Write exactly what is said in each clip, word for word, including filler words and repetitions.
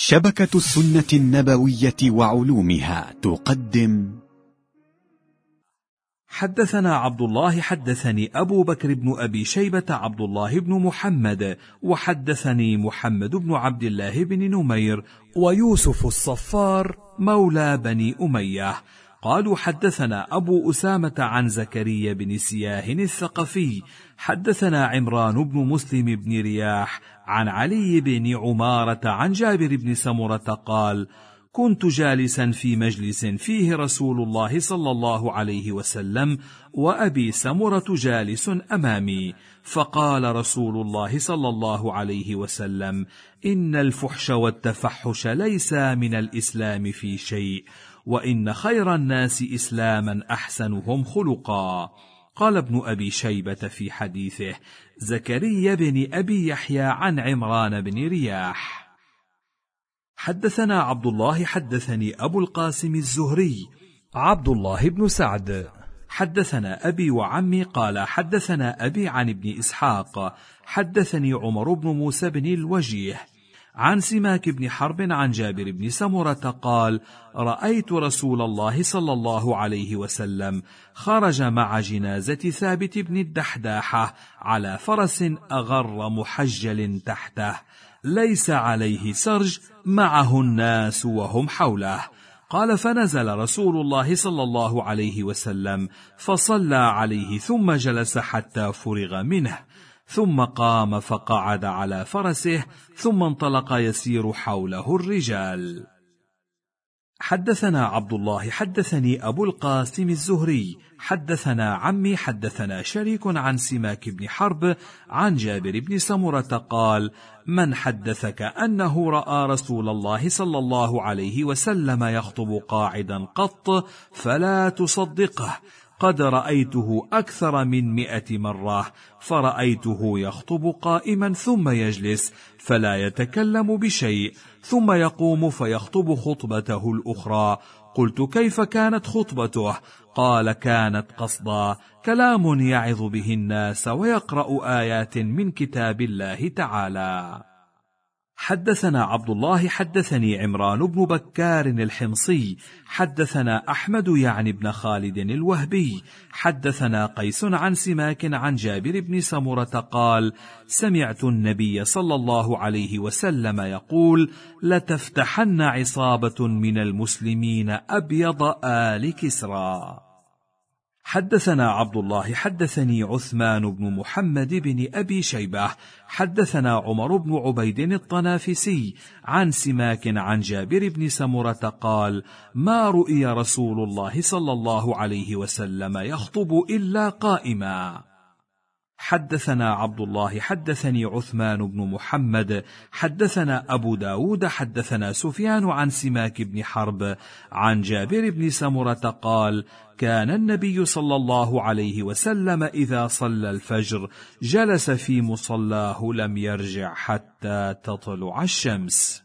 شبكة السنة النبوية وعلومها تقدم. حدثنا عبد الله حدثني أبو بكر بن أبي شيبة عبد الله بن محمد، وحدثني محمد بن عبد الله بن نمير ويوسف الصفار مولى بني أمية قالوا حدثنا أبو أسامة عن زكريا بن سياه الثقفي حدثنا عمران بن مسلم بن رياح عن علي بن عمارة عن جابر بن سمرة قال: كنت جالسا في مجلس فيه رسول الله صلى الله عليه وسلم وأبي سمرة جالس أمامي، فقال رسول الله صلى الله عليه وسلم: إن الفحش والتفحش ليس من الإسلام في شيء، وإن خير الناس إسلاما أحسنهم خلقا. قال ابن أبي شيبة في حديثه: زكريا بن أبي يحيى عن عمران بن رياح. حدثنا عبد الله حدثني أبو القاسم الزهري عبد الله بن سعد حدثنا أبي وعمي قال حدثنا أبي عن ابن إسحاق حدثني عمر بن موسى بن الوجيه عن سماك بن حرب عن جابر بن سمرة قال: رأيت رسول الله صلى الله عليه وسلم خرج مع جنازة ثابت بن الدحداحة على فرس أغر محجل تحته، ليس عليه سرج، معه الناس وهم حوله. قال: فنزل رسول الله صلى الله عليه وسلم فصلى عليه ثم جلس حتى فرغ منه، ثم قام فقعد على فرسه، ثم انطلق يسير حوله الرجال. حدثنا عبد الله حدثني أبو القاسم الزهري حدثنا عمي حدثنا شريك عن سماك بن حرب عن جابر بن سمرة قال: من حدثك أنه رأى رسول الله صلى الله عليه وسلم يخطب قاعدا قط فلا تصدقه، قد رأيته أكثر من مئة مرة، فرأيته يخطب قائما ثم يجلس فلا يتكلم بشيء، ثم يقوم فيخطب خطبته الأخرى. قلت: كيف كانت خطبته؟ قال: كانت قصدا، كلام يعظ به الناس ويقرأ آيات من كتاب الله تعالى. حدثنا عبد الله حدثني عمران بن بكار الحمصي حدثنا أحمد يعني بن خالد الوهبي حدثنا قيس عن سماك عن جابر بن سمرة قال: سمعت النبي صلى الله عليه وسلم يقول: لتفتحن عصابة من المسلمين أبيض آل كسرى. حدثنا عبد الله حدثني عثمان بن محمد بن أبي شيبة حدثنا عمر بن عبيد الطنافسي عن سماك عن جابر بن سمرة قال: ما رؤي رسول الله صلى الله عليه وسلم يخطب إلا قائما. حدثنا عبد الله حدثني عثمان بن محمد حدثنا أبو داود حدثنا سفيان عن سماك بن حرب عن جابر بن سمرة قال: كان النبي صلى الله عليه وسلم إذا صلى الفجر جلس في مصلاه لم يرجع حتى تطلع الشمس.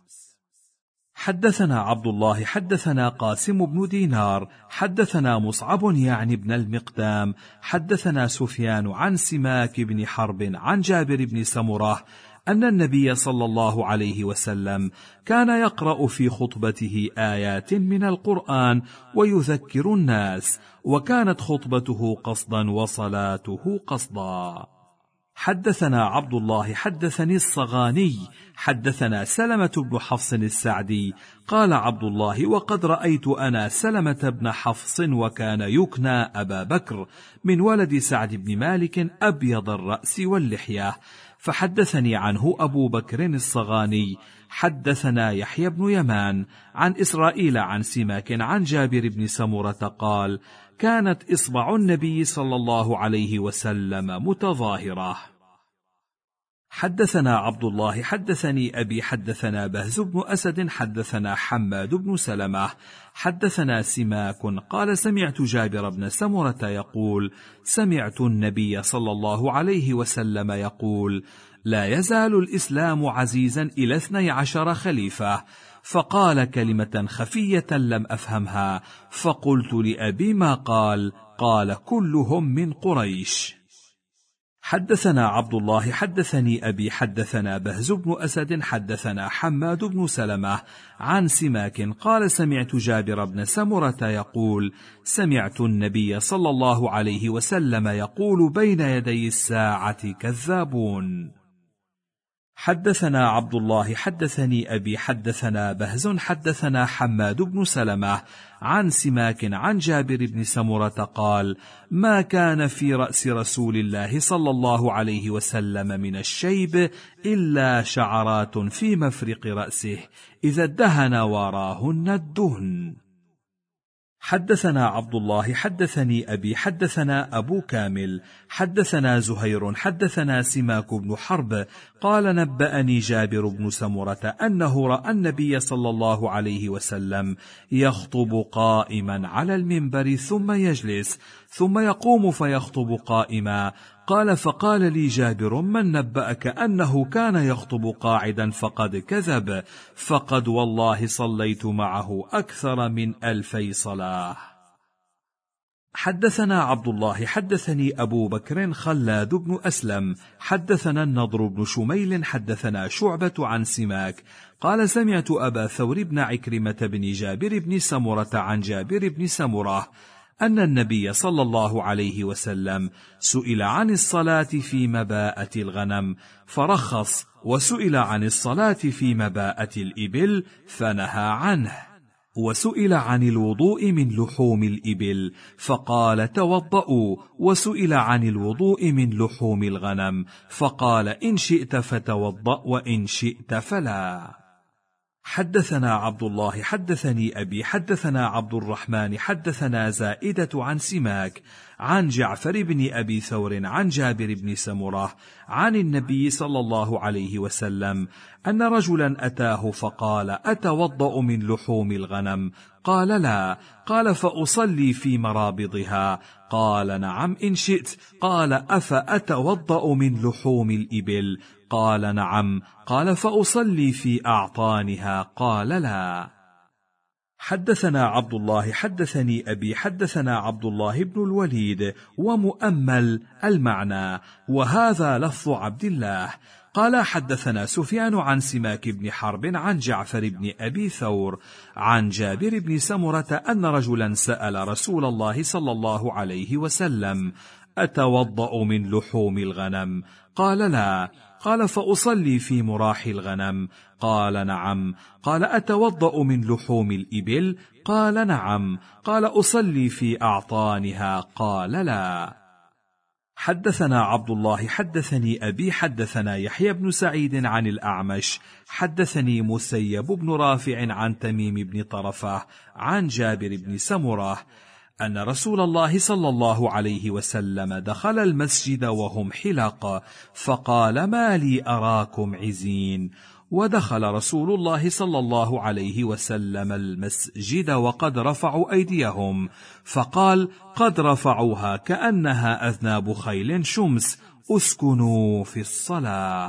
حدثنا عبد الله حدثنا قاسم بن دينار حدثنا مصعب يعني بن المقدام حدثنا سفيان عن سماك بن حرب عن جابر بن سمرة أن النبي صلى الله عليه وسلم كان يقرأ في خطبته آيات من القرآن ويذكر الناس، وكانت خطبته قصدا وصلاته قصدا. حدثنا عبد الله حدثني الصغاني حدثنا سلمة بن حفص السعدي قال عبد الله: وقد رأيت أنا سلمة بن حفص وكان يكنى أبا بكر من ولد سعد بن مالك أبيض الرأس واللحية، فحدثني عنه أبو بكر الصغاني. حدثنا يحيى بن يمان عن إسرائيل عن سماك عن جابر بن سمرة قال: كانت إصبع النبي صلى الله عليه وسلم متظاهرة. حدثنا عبد الله حدثني أبي حدثنا بهز بن أسد حدثنا حماد بن سلمة حدثنا سماك قال: سمعت جابر بن سمرة يقول: سمعت النبي صلى الله عليه وسلم يقول: لا يزال الإسلام عزيزا إلى اثني عشر خليفة. فقال كلمة خفية لم أفهمها، فقلت لأبي: ما قال؟ قال: كلهم من قريش. حدثنا عبد الله حدثني أبي حدثنا بهز بن أسد حدثنا حماد بن سلمة عن سماك قال سمعت جابر بن سمرة يقول سمعت النبي صلى الله عليه وسلم يقول بين يدي الساعة كذابون. حدثنا عبد الله حدثني أبي حدثنا بهز حدثنا حماد بن سلمة عن سماك عن جابر بن سمرة قال ما كان في رأس رسول الله صلى الله عليه وسلم من الشيب إلا شعرات في مفرق رأسه إذا ادهن وراهن الدهن. حدثنا عبد الله حدثني أبي حدثنا أبو كامل حدثنا زهير حدثنا سماك بن حرب قال نبأني جابر بن سمرة أنه رأى النبي صلى الله عليه وسلم يخطب قائما على المنبر ثم يجلس ثم يقوم فيخطب قائما. قال فقال لي جابر من نبأك أنه كان يخطب قاعدا فقد كذب فقد والله صليت معه أكثر من ألفي صلاة. حدثنا عبد الله حدثني أبو بكر خلاد بن أسلم حدثنا النضر بن شميل حدثنا شعبة عن سماك قال سمعت أبا ثور بن عكرمة بن جابر بن سمرة عن جابر بن سمرة أن النبي صلى الله عليه وسلم سئل عن الصلاة في مباءة الغنم فرخص وسئل عن الصلاة في مباءة الإبل فنهى عنه وسئل عن الوضوء من لحوم الإبل فقال توضؤوا وسئل عن الوضوء من لحوم الغنم فقال إن شئت فتوضأ وإن شئت فلا. حدثنا عبد الله حدثني أبي حدثنا عبد الرحمن حدثنا زائدة عن سماك عن جعفر بن أبي ثور عن جابر بن سمرة عن النبي صلى الله عليه وسلم أن رجلا أتاه فقال أتوضأ من لحوم الغنم؟ قال لا. قال فأصلي في مرابضها؟ قال نعم إن شئت. قال أفأتوضأ من لحوم الإبل؟ قال نعم. قال فأصلي في أعطانها؟ قال لا. حدثنا عبد الله حدثني أبي حدثنا عبد الله بن الوليد ومؤمل المعنى وهذا لفظ عبد الله قال حدثنا سفيان عن سماك بن حرب عن جعفر بن أبي ثور عن جابر بن سمرة أن رجلا سأل رسول الله صلى الله عليه وسلم أتوضأ من لحوم الغنم؟ قال لا. قال فأصلي في مراح الغنم؟ قال نعم. قال أتوضأ من لحوم الإبل؟ قال نعم. قال أصلي في أعطانها؟ قال لا. حدثنا عبد الله حدثني أبي حدثنا يحيى بن سعيد عن الأعمش حدثني مسيب بن رافع عن تميم بن طرفة عن جابر بن سمرة أن رسول الله صلى الله عليه وسلم دخل المسجد وهم حلق فقال ما لي أراكم عزين؟ ودخل رسول الله صلى الله عليه وسلم المسجد وقد رفعوا أيديهم فقال قد رفعوها كأنها أذناب خيل شمس اسكنوا في الصلاة.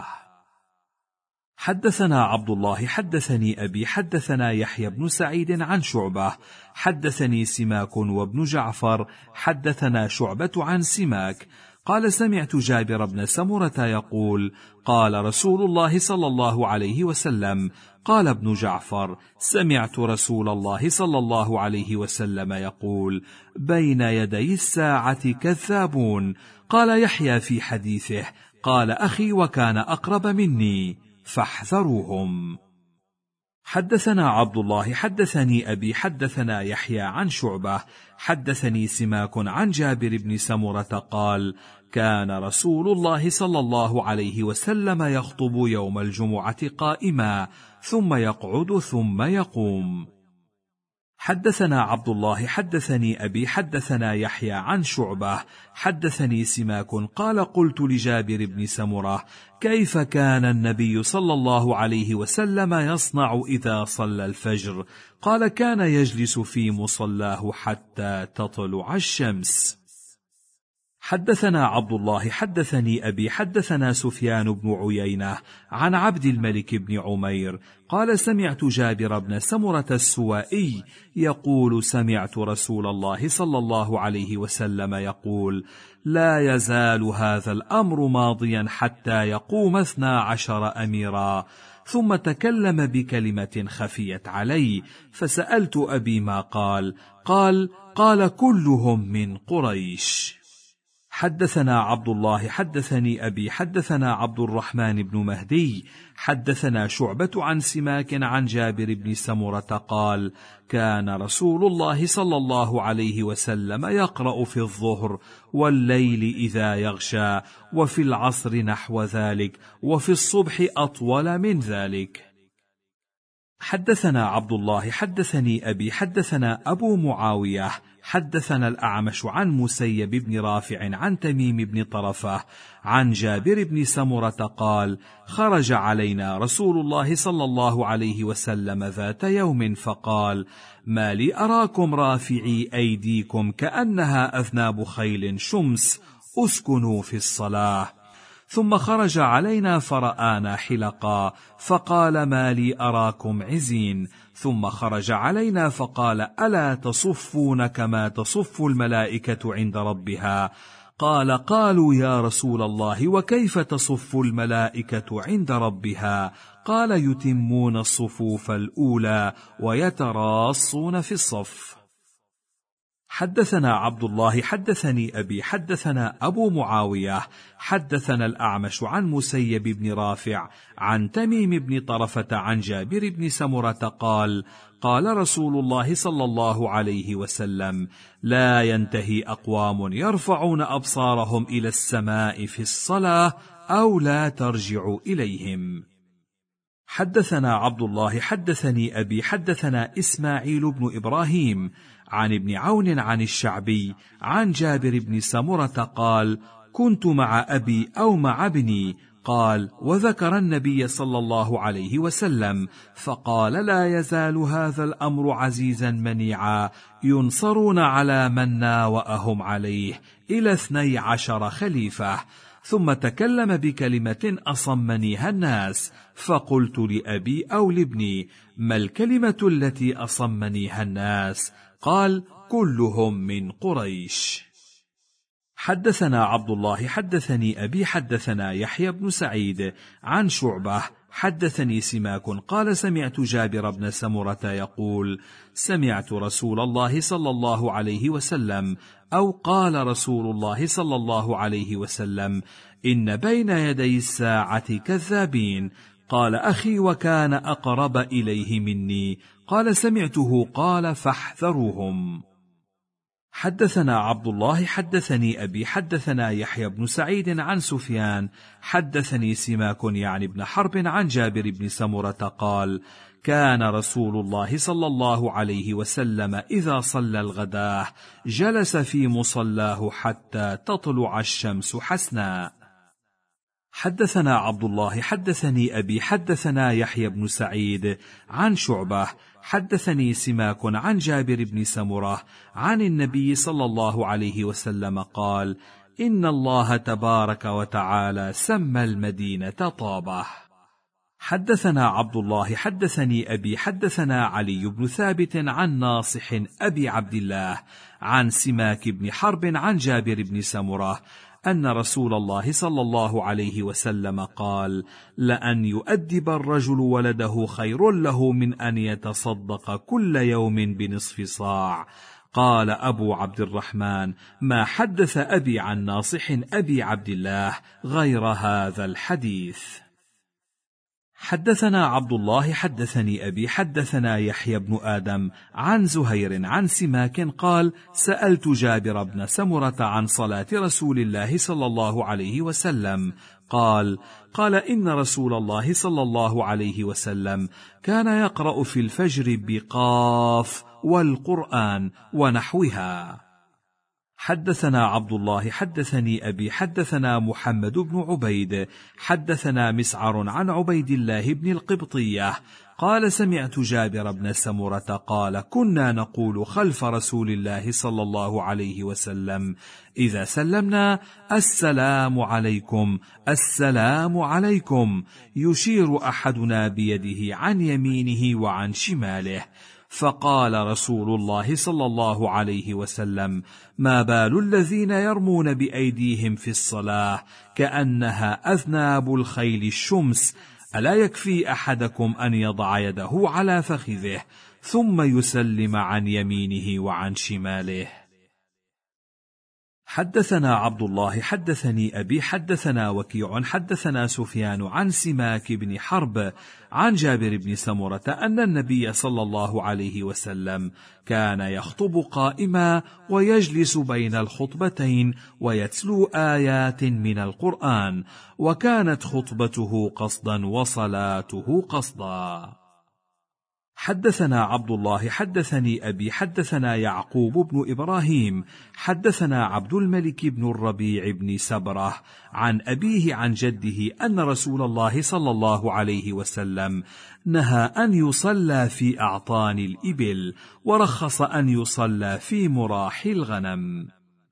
حدثنا عبد الله حدثني أبي حدثنا يحيى بن سعيد عن شعبة حدثني سماك وابن جعفر حدثنا شعبة عن سماك قال سمعت جابر بن سمرة يقول قال رسول الله صلى الله عليه وسلم قال ابن جعفر سمعت رسول الله صلى الله عليه وسلم يقول بين يدي الساعة كذابون. قال يحيى في حديثه قال أخي وكان أقرب مني فاحذروهم. حدثنا عبد الله حدثني أبي حدثنا يحيى عن شعبة حدثني سماك عن جابر بن سمرة قال كان رسول الله صلى الله عليه وسلم يخطب يوم الجمعة قائما ثم يقعد ثم يقوم. حدثنا عبد الله حدثني أبي حدثنا يحيى عن شعبة حدثني سماك قال قلت لجابر بن سمرة كيف كان النبي صلى الله عليه وسلم يصنع إذا صلى الفجر؟ قال كان يجلس في مصلاه حتى تطلع الشمس. حدثنا عبد الله حدثني أبي حدثنا سفيان بن عيينة عن عبد الملك بن عمير قال سمعت جابر بن سمرة السوائي يقول سمعت رسول الله صلى الله عليه وسلم يقول لا يزال هذا الأمر ماضيا حتى يقوم اثنا عشر أميرا. ثم تكلم بكلمة خفيت علي فسألت أبي ما قال قال قال كلهم من قريش. حدثنا عبد الله حدثني أبي حدثنا عبد الرحمن بن مهدي حدثنا شعبة عن سماك عن جابر بن سمرة قال كان رسول الله صلى الله عليه وسلم يقرأ في الظهر والليل إذا يغشى وفي العصر نحو ذلك وفي الصبح أطول من ذلك. حدثنا عبد الله حدثني أبي حدثنا أبو معاوية حدثنا الأعمش عن مسيب بن رافع عن تميم بن طرفة عن جابر بن سمرة قال خرج علينا رسول الله صلى الله عليه وسلم ذات يوم فقال ما لي أراكم رافعي أيديكم كأنها أذناب خيل شمس أسكنوا في الصلاة. ثم خرج علينا فرآنا حلقا فقال ما لي أراكم عزين. ثم خرج علينا فقال ألا تصفون كما تصف الملائكة عند ربها؟ قال قالوا يا رسول الله وكيف تصف الملائكة عند ربها؟ قال يتمون الصفوف الأولى ويتراصون في الصف. حدثنا عبد الله حدثني أبي حدثنا أبو معاوية حدثنا الأعمش عن مسيب بن رافع عن تميم بن طرفة عن جابر بن سمرة قال قال رسول الله صلى الله عليه وسلم لا ينتهي أقوام يرفعون أبصارهم إلى السماء في الصلاة أو لا ترجع إليهم. حدثنا عبد الله حدثني أبي حدثنا إسماعيل بن إبراهيم عن ابن عون عن الشعبي عن جابر بن سمرة قال كنت مع أبي أو مع ابني قال وذكر النبي صلى الله عليه وسلم فقال لا يزال هذا الأمر عزيزا منيعا ينصرون على من ناوأهم عليه إلى اثني عشر خليفة. ثم تكلم بكلمة أصمنيها الناس فقلت لأبي أو لابني ما الكلمة التي أصمنيها الناس؟ قال كلهم من قريش. حدثنا عبد الله حدثني أبي حدثنا يحيى بن سعيد عن شعبة حدثني سماك قال سمعت جابر بن سمرة يقول سمعت رسول الله صلى الله عليه وسلم أو قال رسول الله صلى الله عليه وسلم إن بين يدي الساعة كذابين. قال أخي وكان أقرب إليه مني قال سمعته قال فاحذروهم. حدثنا عبد الله حدثني أبي حدثنا يحيى بن سعيد عن سفيان حدثني سماك يعني بن حرب عن جابر بن سمرة قال كان رسول الله صلى الله عليه وسلم إذا صلى الغداة جلس في مصلاه حتى تطلع الشمس حسنا. حدثنا عبد الله حدثني أبي حدثنا يحيى بن سعيد عن شعبة حدثني سماك عن جابر بن سمرة عن النبي صلى الله عليه وسلم قال إن الله تبارك وتعالى سمى المدينة طابة. حدثنا عبد الله حدثني أبي حدثنا علي بن ثابت عن ناصح أبي عبد الله عن سماك بن حرب عن جابر بن سمرة أن رسول الله صلى الله عليه وسلم قال لأن يؤدب الرجل ولده خير له من أن يتصدق كل يوم بنصف صاع. قال أبو عبد الرحمن ما حدث أبي عن ناصح أبي عبد الله غير هذا الحديث. حدثنا عبد الله حدثني أبي حدثنا يحيى بن آدم عن زهير عن سماك قال سألت جابر بن سمرة عن صلاة رسول الله صلى الله عليه وسلم قال قال إن رسول الله صلى الله عليه وسلم كان يقرأ في الفجر بقاف والقرآن ونحوها. حدثنا عبد الله حدثني أبي حدثنا محمد بن عبيد حدثنا مسعر عن عبيد الله بن القبطية قال: سمعت جابر بن سمرة قال: كنا نقول خلف رسول الله صلى الله عليه وسلم إذا سلمنا: السلام عليكم، السلام عليكم، يشير أحدنا بيده عن يمينه وعن شماله. فقال رسول الله صلى الله عليه وسلم: ما بال الذين يرمون بأيديهم في الصلاة كأنها أذناب الخيل الشمس، ألا يكفي أحدكم أن يضع يده على فخذه ثم يسلم عن يمينه وعن شماله. حدثنا عبد الله حدثني أبي حدثنا وكيع حدثنا سفيان عن سماك بن حرب عن جابر بن سمرة أن النبي صلى الله عليه وسلم كان يخطب قائما ويجلس بين الخطبتين ويتلو آيات من القرآن، وكانت خطبته قصدا وصلاته قصدا. حدثنا عبد الله حدثني أبي حدثنا يعقوب بن إبراهيم حدثنا عبد الملك بن الربيع بن سبرة عن أبيه عن جده أن رسول الله صلى الله عليه وسلم نهى أن يصلى في أعطان الإبل، ورخص أن يصلى في مراح الغنم.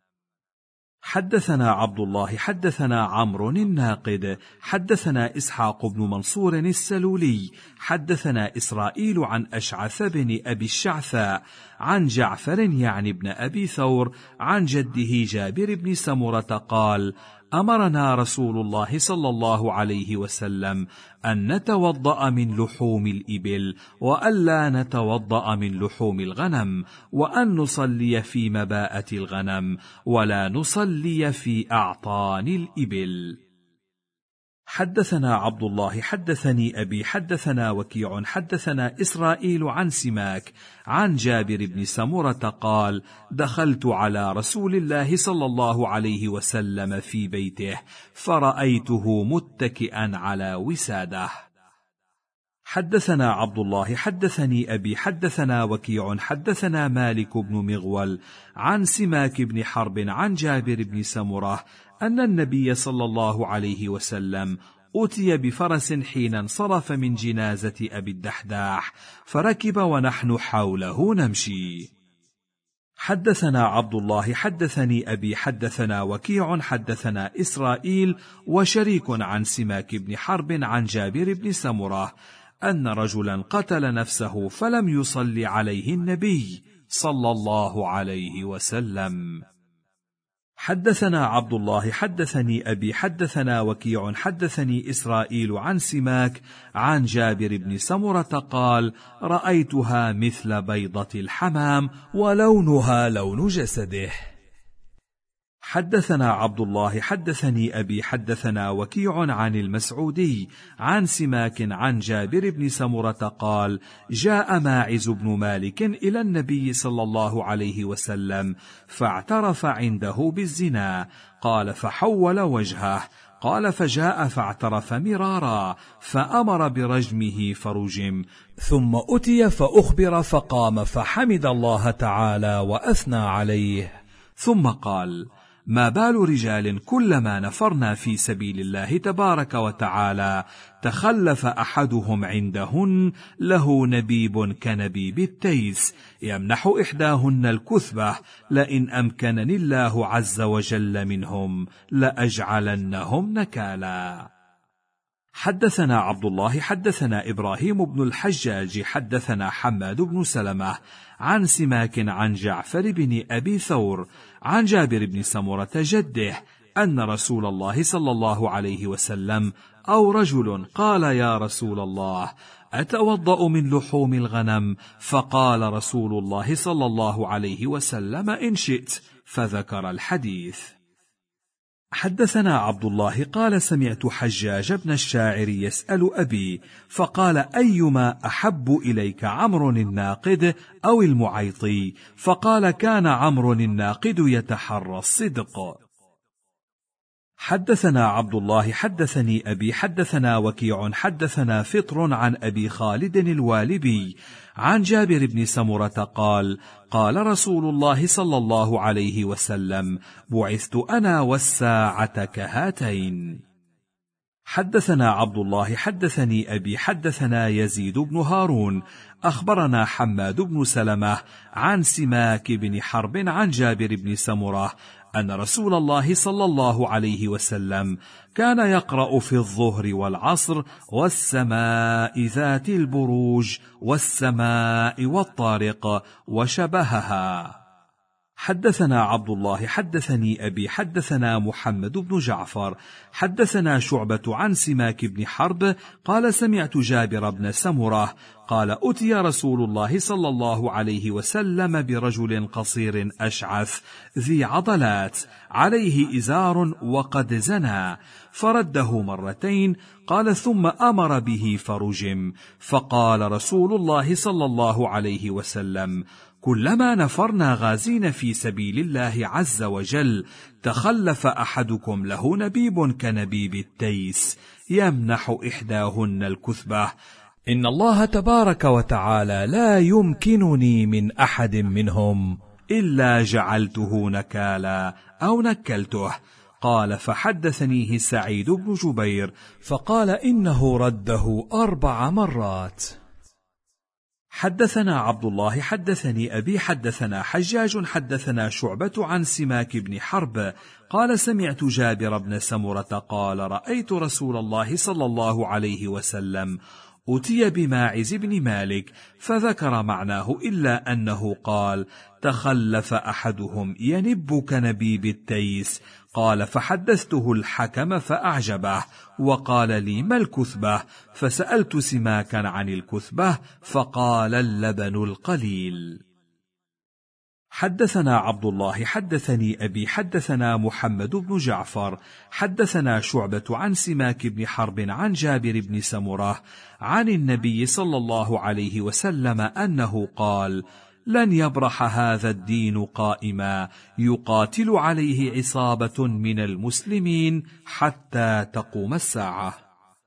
حدثنا عبد الله حدثنا عمرو الناقد حدثنا إسحاق بن منصور السلولي حدثنا إسرائيل عن أشعث بن أبي الشعثاء عن جعفر يعني بن أبي ثور عن جده جابر بن سمرة قال: أمرنا رسول الله صلى الله عليه وسلم أن نتوضأ من لحوم الإبل، وألا نتوضأ من لحوم الغنم، وأن نصلي في مباءة الغنم، ولا نصلي في أعطان الإبل. حدثنا عبد الله حدثني أبي حدثنا وكيع حدثنا إسرائيل عن سماك عن جابر بن سمرة قال: دخلت على رسول الله صلى الله عليه وسلم في بيته فرأيته متكئا على وساده. حدثنا عبد الله حدثني أبي حدثنا وكيع حدثنا مالك بن مغول عن سماك بن حرب عن جابر بن سمرة أن النبي صلى الله عليه وسلم أتي بفرس حين انصرف من جنازة أبي الدحداح فركب ونحن حوله نمشي. حدثنا عبد الله حدثني أبي حدثنا وكيع حدثنا إسرائيل وشريك عن سماك بن حرب عن جابر بن سمرة أن رجلا قتل نفسه فلم يصلي عليه النبي صلى الله عليه وسلم. حدثنا عبد الله حدثني أبي حدثنا وكيع حدثني إسرائيل عن سماك عن جابر بن سمرة قال: رأيتها مثل بيضة الحمام ولونها لون جسده. حدثنا عبد الله حدثني أبي حدثنا وكيع عن المسعودي عن سماك عن جابر بن سمرة قال: جاء ماعز بن مالك إلى النبي صلى الله عليه وسلم فاعترف عنده بالزنا، قال: فحول وجهه، قال: فجاء فاعترف مرارا فأمر برجمه فرجم، ثم أتي فأخبر فقام فحمد الله تعالى وأثنى عليه، ثم قال: ما بال رجال كلما نفرنا في سبيل الله تبارك وتعالى تخلف أحدهم عندهن له نبيب كنبيب التيس يمنح إحداهن الكثبة، لئن أمكنني الله عز وجل منهم لأجعلنهم نكالا. حدثنا عبد الله حدثنا إبراهيم بن الحجاج حدثنا حماد بن سلمة عن سماك عن جعفر بن أبي ثور عن جابر بن سمرة جده أن رسول الله صلى الله عليه وسلم أو رجل قال: يا رسول الله، أتوضأ من لحوم الغنم؟ فقال رسول الله صلى الله عليه وسلم: إن شئت، فذكر الحديث. حدثنا عبد الله قال: سمعت حجاج بن الشاعر يسأل أبي فقال: أيما أحب إليك، عمرو الناقد أو المعيطي؟ فقال: كان عمرو الناقد يتحرى الصدق. حدثنا عبد الله حدثني أبي حدثنا وكيع حدثنا فطر عن أبي خالد الوالبي عن جابر بن سمرة قال: قال رسول الله صلى الله عليه وسلم: بعثت أنا والساعة كهاتين. حدثنا عبد الله حدثني أبي حدثنا يزيد بن هارون أخبرنا حماد بن سلمة عن سماك بن حرب عن جابر بن سمرة أن رسول الله صلى الله عليه وسلم كان يقرأ في الظهر والعصر والسماء ذات البروج والسماء والطارق وشبهها. حدثنا عبد الله حدثني أبي حدثنا محمد بن جعفر حدثنا شعبة عن سماك بن حرب قال سمعت جابر بن سمرة قال أتي رسول الله صلى الله عليه وسلم برجل قصير أشعث ذي عضلات عليه إزار وقد زنى فرده مرتين قال ثم أمر به فرجم فقال رسول الله صلى الله عليه وسلم كلما نفرنا غازين في سبيل الله عز وجل تخلف أحدكم له نبيب كنبيب التيس يمنح إحداهن الكثبة إن الله تبارك وتعالى لا يمكنني من أحد منهم إلا جعلته نكالا أو نكلته. قال فحدثنيه سعيد بن جبير فقال إنه رده أربع مرات. حدثنا عبد الله حدثني أبي حدثنا حجاج حدثنا شعبة عن سماك بن حرب قال سمعت جابر بن سمرة قال رأيت رسول الله صلى الله عليه وسلم أتي بماعز بن مالك فذكر معناه إلا أنه قال تخلف أحدهم ينب كنبيب التيس. قال فحدثته الحكم فأعجبه وقال لي ما الكثبة فسألت سماكا عن الكثبة فقال اللبن القليل. حدثنا عبد الله حدثني أبي حدثنا محمد بن جعفر حدثنا شعبة عن سماك بن حرب عن جابر بن سمرة عن النبي صلى الله عليه وسلم أنه قال لن يبرح هذا الدين قائما يقاتل عليه عصابة من المسلمين حتى تقوم الساعة.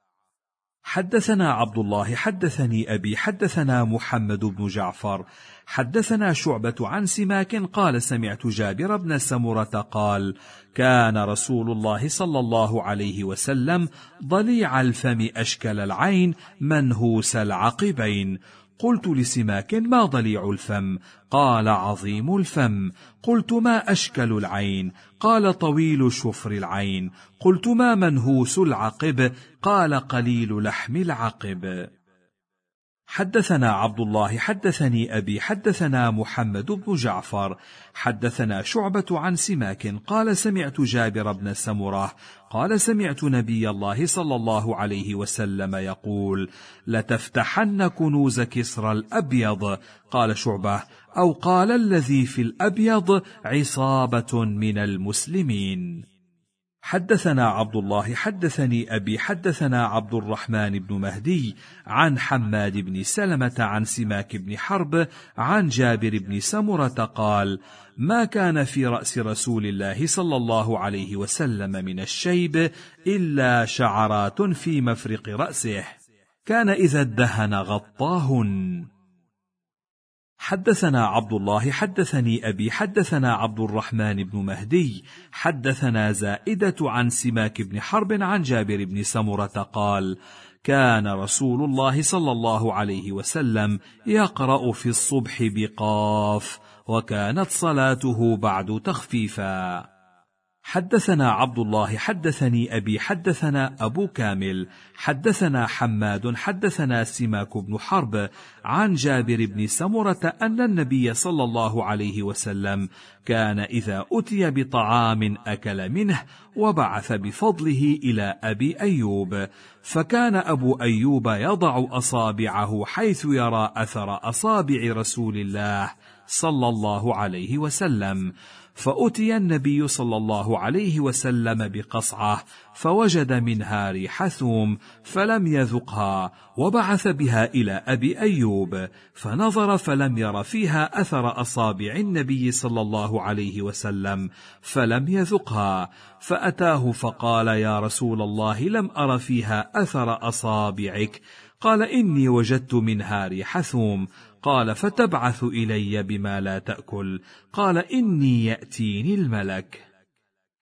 حدثنا عبد الله حدثني أبي حدثنا محمد بن جعفر حدثنا شعبة عن سماك قال سمعت جابر بن سمرة قال كان رسول الله صلى الله عليه وسلم ضليع الفم أشكل العين منهوس العقبين. قلت لسماك ما ضليع الفم؟ قال عظيم الفم. قلت ما أشكل العين؟ قال طويل شفر العين. قلت ما منهوس العقب؟ قال قليل لحم العقب. حدثنا عبد الله حدثني أبي حدثنا محمد بن جعفر حدثنا شعبة عن سماك قال سمعت جابر بن سمرة قال سمعت نبي الله صلى الله عليه وسلم يقول لتفتحن كنوز كسرى الأبيض. قال شعبة أو قال الذي في الأبيض عصابة من المسلمين. حدثنا عبد الله حدثني أبي حدثنا عبد الرحمن بن مهدي عن حماد بن سلمة عن سماك بن حرب عن جابر بن سمرة قال ما كان في رأس رسول الله صلى الله عليه وسلم من الشيب إلا شعرات في مفرق رأسه كان إذا ادهن غطاهن. حدثنا عبد الله حدثني أبي حدثنا عبد الرحمن بن مهدي حدثنا زائدة عن سماك بن حرب عن جابر بن سمرة قال كان رسول الله صلى الله عليه وسلم يقرأ في الصبح بقاف وكانت صلاته بعد تخفيفا. حدثنا عبد الله حدثني أبي حدثنا أبو كامل حدثنا حماد حدثنا سماك بن حرب عن جابر بن سمرة أن النبي صلى الله عليه وسلم كان إذا أتي بطعام أكل منه وبعث بفضله إلى أبي أيوب فكان أبو أيوب يضع أصابعه حيث يرى أثر أصابع رسول الله صلى الله عليه وسلم. فأتي النبي صلى الله عليه وسلم بقصعة فوجد منها ريح ثوم فلم يذقها وبعث بها إلى أبي أيوب فنظر فلم ير فيها أثر أصابع النبي صلى الله عليه وسلم فلم يذقها فأتاه فقال يا رسول الله لم أر فيها أثر أصابعك. قال إني وجدت منها ريح ثوم. قال فتبعث إلي بما لا تأكل؟ قال إني يأتيني الملك.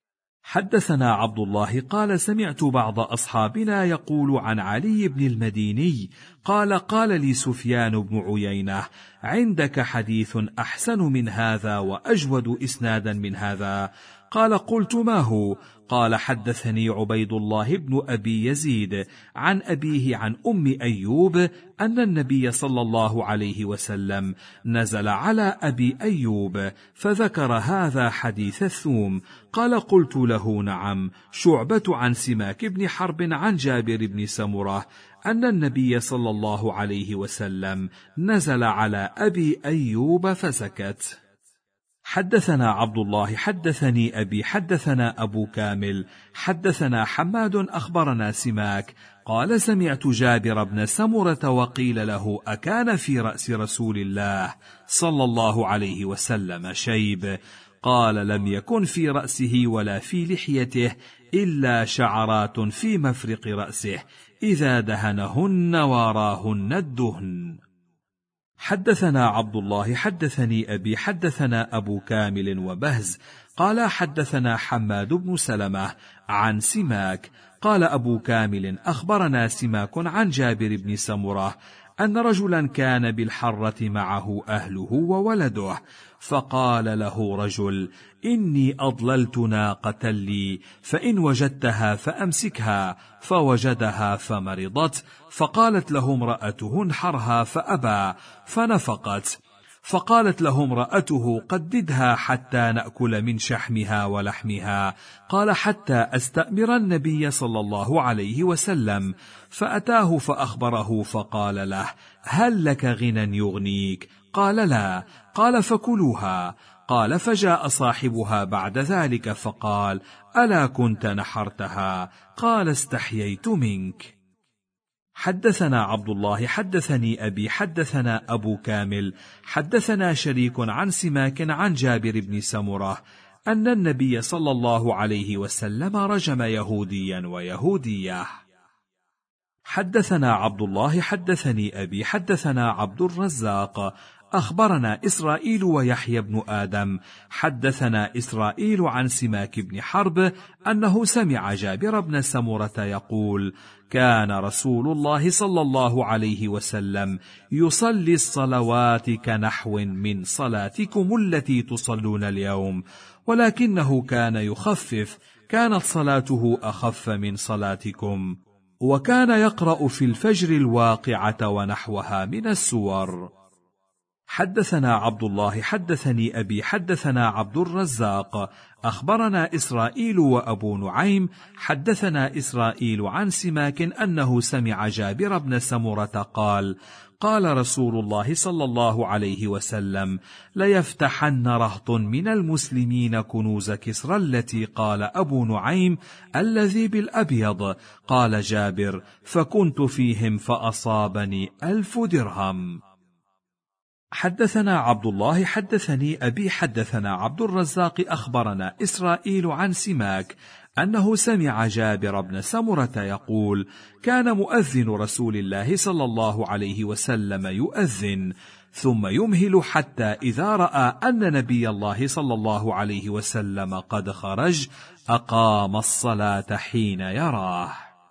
حدثنا عبد الله قال سمعت بعض أصحابنا يقول عن علي بن المديني قال قال لي سفيان بن عيينة: عندك حديث أحسن من هذا وأجود إسنادا من هذا؟ قال: قلت: ما هو؟ قال: حدثني عبيد الله بن أبي يزيد عن أبيه عن أم أيوب أن النبي صلى الله عليه وسلم نزل على أبي أيوب فذكر هذا حديث الثوم. قال: قلت له: نعم. شعبة عن سماك بن حرب عن جابر بن سمرة أن النبي صلى الله عليه وسلم نزل على أبي أيوب فسكت. حدثنا عبد الله حدثني أبي حدثنا أبو كامل حدثنا حماد أخبرنا سماك قال: سمعت جابر بن سمرة وقيل له: أكان في رأس رسول الله صلى الله عليه وسلم شيب؟ قال: لم يكن في رأسه ولا في لحيته إلا شعرات في مفرق رأسه إذا دهنهن واراهن الدهن. حدثنا عبد الله حدثني أبي حدثنا أبو كامل وبهز قال: حدثنا حماد بن سلمة عن سماك قال: أبو كامل أخبرنا سماك عن جابر بن سمرة أن رجلا كان بالحرة معه أهله وولده، فقال له رجل: إني أضللت ناقة لي، فإن وجدتها فأمسكها، فوجدها فمرضت، فقالت له امرأته: انحرها، فأبى، فنفقت، فقالت له امرأته: قددها حتى نأكل من شحمها ولحمها. قال: حتى أستأمر النبي صلى الله عليه وسلم، فأتاه فأخبره فقال له: هل لك غنى يغنيك؟ قال: لا. قال: فكلوها. قال: فجاء صاحبها بعد ذلك فقال: ألا كنت نحرتها؟ قال: استحييت منك. حدثنا عبد الله حدثني أبي حدثنا أبو كامل حدثنا شريك عن سماك عن جابر بن سمرة أن النبي صلى الله عليه وسلم رجم يهوديا ويهودية. حدثنا عبد الله حدثني أبي حدثنا عبد الرزاق أخبرنا إسرائيل ويحيى بن آدم حدثنا إسرائيل عن سماك بن حرب أنه سمع جابر بن سمرة يقول: كان رسول الله صلى الله عليه وسلم يصلي الصلوات كنحو من صلاتكم التي تصلون اليوم، ولكنه كان يخفف، كانت صلاته أخف من صلاتكم، وكان يقرأ في الفجر الواقعة ونحوها من السور. حدثنا عبد الله حدثني أبي حدثنا عبد الرزاق أخبرنا إسرائيل وأبو نعيم حدثنا إسرائيل عن سماك أنه سمع جابر بن سمرة قال: قال رسول الله صلى الله عليه وسلم: ليفتحن رهط من المسلمين كنوز كسرى التي قال أبو نعيم الذي بالأبيض. قال جابر: فكنت فيهم فأصابني ألف درهم. حدثنا عبد الله حدثني أبي حدثنا عبد الرزاق أخبرنا إسرائيل عن سماك أنه سمع جابر بن سمرة يقول: كان مؤذن رسول الله صلى الله عليه وسلم يؤذن ثم يمهل حتى إذا رأى أن نبي الله صلى الله عليه وسلم قد خرج أقام الصلاة حين يراه.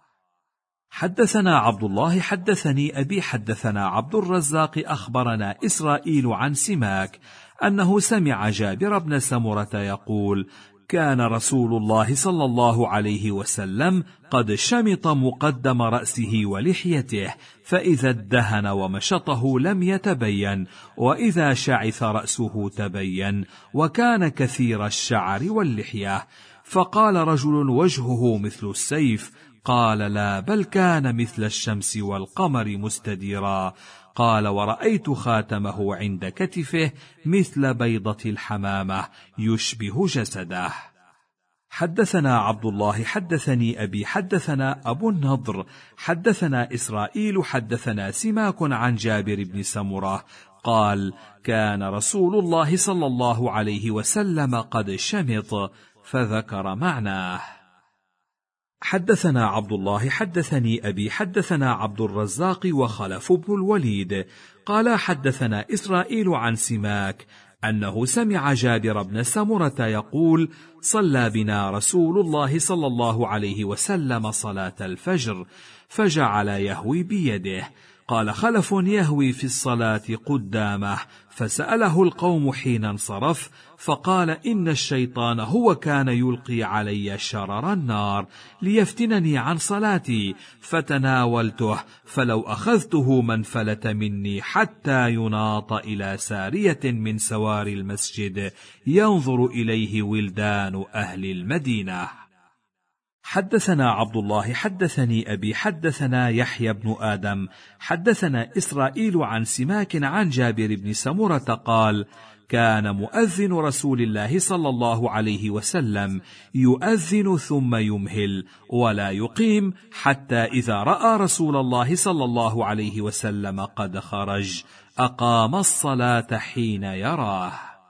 حدثنا عبد الله حدثني أبي حدثنا عبد الرزاق أخبرنا إسرائيل عن سماك أنه سمع جابر بن سمرة يقول: كان رسول الله صلى الله عليه وسلم قد شمط مقدم رأسه ولحيته، فإذا ادهن ومشطه لم يتبين، وإذا شعث رأسه تبين، وكان كثير الشعر واللحية. فقال رجل: وجهه مثل السيف. قال: لا، بل كان مثل الشمس والقمر مستديرا. قال: ورأيت خاتمه عند كتفه مثل بيضة الحمامة يشبه جسده. حدثنا عبد الله حدثني أبي حدثنا أبو النضر حدثنا إسرائيل حدثنا سماك عن جابر بن سمرة قال: كان رسول الله صلى الله عليه وسلم قد شمط، فذكر معناه. حدثنا عبد الله حدثني أبي حدثنا عبد الرزاق وخلف بن الوليد قال: حدثنا إسرائيل عن سماك أنه سمع جابر بن سمرة يقول: صلى بنا رسول الله صلى الله عليه وسلم صلاة الفجر، فجعل يهوي بيده. قال خلف يهوي في الصلاة قدامه، فسأله القوم حين انصرف، فقال: إن الشيطان هو كان يلقي علي شرر النار ليفتنني عن صلاتي، فتناولته، فلو أخذته ما انفلت مني حتى يناط إلى سارية من سوار المسجد ينظر إليه ولدان أهل المدينة. حدثنا عبد الله حدثني أبي حدثنا يحيى بن آدم حدثنا إسرائيل عن سماك عن جابر بن سمرة قال: كان مؤذن رسول الله صلى الله عليه وسلم يؤذن ثم يمهل ولا يقيم حتى إذا رأى رسول الله صلى الله عليه وسلم قد خرج أقام الصلاة حين يراه.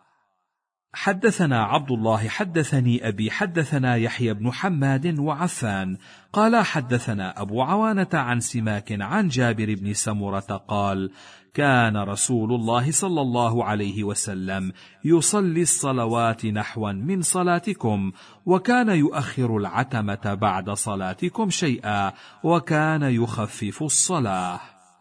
حدثنا عبد الله حدثني أبي حدثنا يحيى بن حماد وعفان قال حدثنا أبو عوانة عن سماك عن جابر بن سمرة قال: كان رسول الله صلى الله عليه وسلم يصلي الصلوات نحوا من صلاتكم، وكان يؤخر العتمة بعد صلاتكم شيئا، وكان يخفف الصلاة.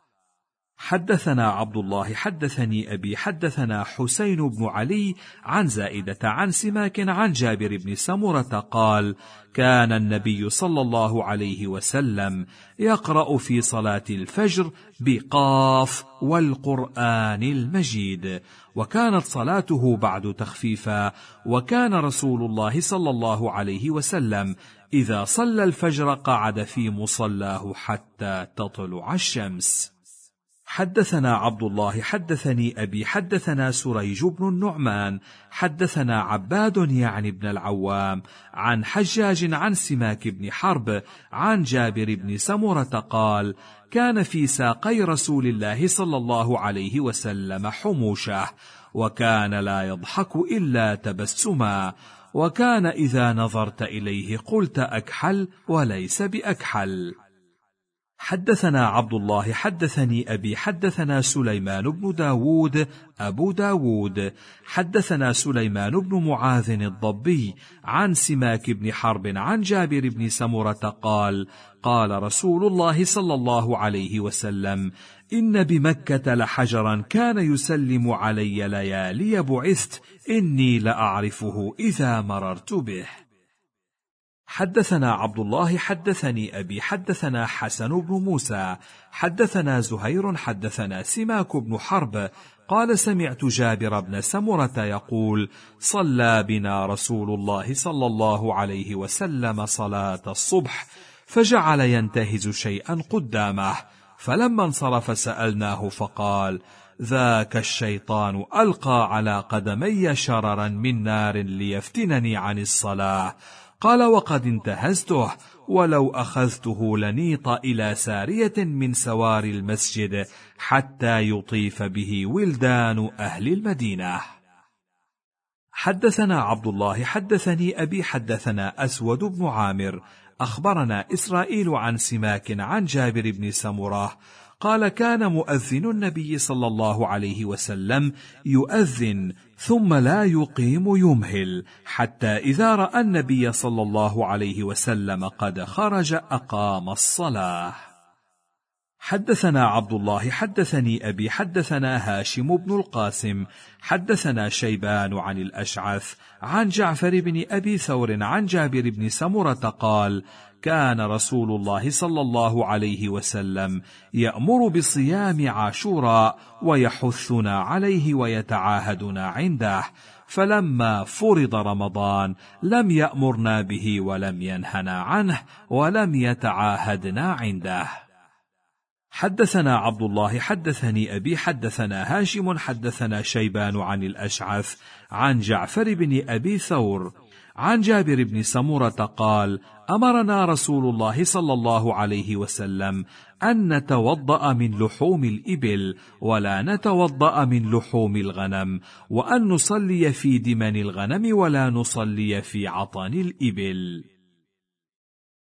حدثنا عبد الله حدثني أبي حدثنا حسين بن علي عن زائدة عن سماك عن جابر بن سمرة قال: كان النبي صلى الله عليه وسلم يقرأ في صلاة الفجر بقاف والقرآن المجيد، وكانت صلاته بعد تخفيفا، وكان رسول الله صلى الله عليه وسلم إذا صلى الفجر قعد في مصلاه حتى تطلع الشمس. حدثنا عبد الله حدثني أبي حدثنا سريج بن النعمان حدثنا عباد يعني بن العوام عن حجاج عن سماك بن حرب عن جابر بن سمرة قال: كان في ساقي رسول الله صلى الله عليه وسلم حموشة، وكان لا يضحك إلا تبسما، وكان إذا نظرت إليه قلت أكحل وليس بأكحل. حدثنا عبد الله حدثني أبي حدثنا سليمان بن داود أبو داود حدثنا سليمان بن معاذ الضبي عن سماك بن حرب عن جابر بن سمرة قال: قال رسول الله صلى الله عليه وسلم: إن بمكة لحجرا كان يسلم علي ليالي بعثت، إني لأعرفه إذا مررت به. حدثنا عبد الله حدثني أبي حدثنا حسن بن موسى حدثنا زهير حدثنا سماك بن حرب قال: سمعت جابر بن سمرة يقول: صلى بنا رسول الله صلى الله عليه وسلم صلاة الصبح، فجعل ينتهز شيئا قدامه، فلما انصرف سألناه فقال: ذاك الشيطان ألقى على قدمي شررا من نار ليفتنني عن الصلاة. قال: وقد انتهزته، ولو أخذته لنيط إلى سارية من سوار المسجد حتى يطيف به ولدان أهل المدينة. حدثنا عبد الله حدثني أبي حدثنا أسود بن عامر أخبرنا إسرائيل عن سماك عن جابر بن سمرة قال: كان مؤذن النبي صلى الله عليه وسلم يؤذن ثم لا يقيم يمهل حتى إذا رأى النبي صلى الله عليه وسلم قد خرج أقام الصلاة. حدثنا عبد الله حدثني أبي حدثنا هاشم بن القاسم حدثنا شيبان عن الأشعث عن جعفر بن أبي ثور عن جابر بن سمرة قال: كان رسول الله صلى الله عليه وسلم يأمر بصيام عاشوراء ويحثنا عليه ويتعاهدنا عنده، فلما فرض رمضان لم يأمرنا به ولم ينهنا عنه ولم يتعاهدنا عنده. حدثنا عبد الله حدثني أبي حدثنا هاشم حدثنا شيبان عن الأشعث عن جعفر بن أبي ثور عن جابر بن سمرة قال: أمرنا رسول الله صلى الله عليه وسلم أن نتوضأ من لحوم الإبل ولا نتوضأ من لحوم الغنم، وأن نصلي في دمن الغنم ولا نصلي في عطن الإبل.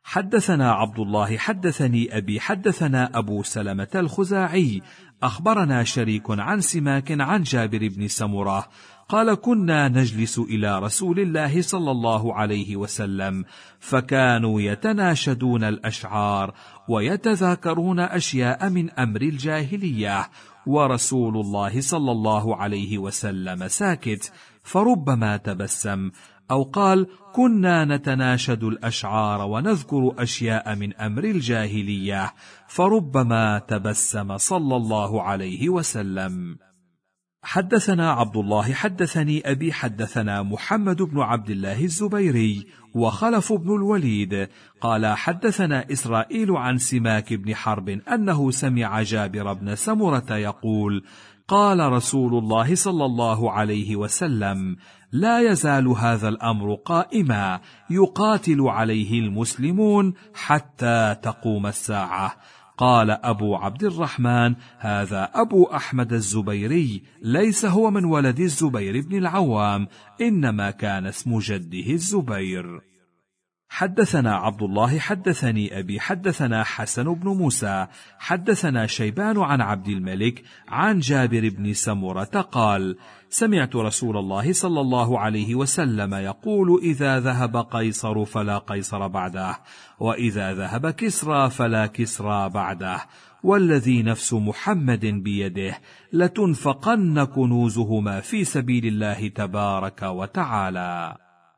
حدثنا عبد الله حدثني أبي حدثنا أبو سلمة الخزاعي أخبرنا شريك عن سماك عن جابر بن سمرة قال كنا نجلس إلى رسول الله صلى الله عليه وسلم فكانوا يتناشدون الأشعار ويتذاكرون أشياء من أمر الجاهلية ورسول الله صلى الله عليه وسلم ساكت، فربما تبسم أو قال كنا نتناشد الأشعار ونذكر أشياء من أمر الجاهلية، فربما تبسم صلى الله عليه وسلم. حدثنا عبد الله حدثني أبي حدثنا محمد بن عبد الله الزبيري وخلف بن الوليد قال حدثنا إسرائيل عن سماك بن حرب أنه سمع جابر بن سمرة يقول قال رسول الله صلى الله عليه وسلم لا يزال هذا الأمر قائما يقاتل عليه المسلمون حتى تقوم الساعة. قال أبو عبد الرحمن هذا أبو أحمد الزبيري ليس هو من ولد الزبير بن العوام، إنما كان اسم جده الزبير. حدثنا عبد الله حدثني أبي حدثنا حسن بن موسى حدثنا شيبان عن عبد الملك عن جابر بن سمرة قال سمعت رسول الله صلى الله عليه وسلم يقول إذا ذهب قيصر فلا قيصر بعده، وإذا ذهب كسرى فلا كسرى بعده، والذي نفس محمد بيده لتنفقن كنوزهما في سبيل الله تبارك وتعالى.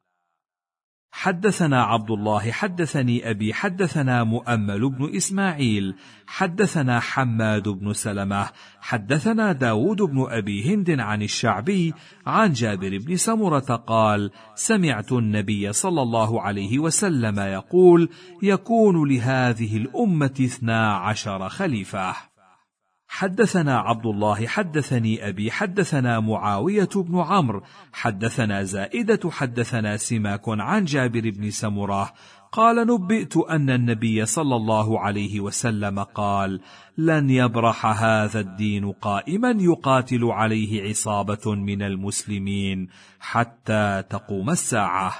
حدثنا عبد الله حدثني أبي حدثنا مؤمل بن إسماعيل حدثنا حماد بن سلمة حدثنا داود بن أبي هند عن الشعبي عن جابر بن سمرة قال سمعت النبي صلى الله عليه وسلم يقول يكون لهذه الأمة اثنا عشر خليفة. حدثنا عبد الله حدثني أبي حدثنا معاوية بن عمرو حدثنا زائدة حدثنا سماك عن جابر بن سمرة قال نبئت أن النبي صلى الله عليه وسلم قال لن يبرح هذا الدين قائما يقاتل عليه عصابة من المسلمين حتى تقوم الساعة.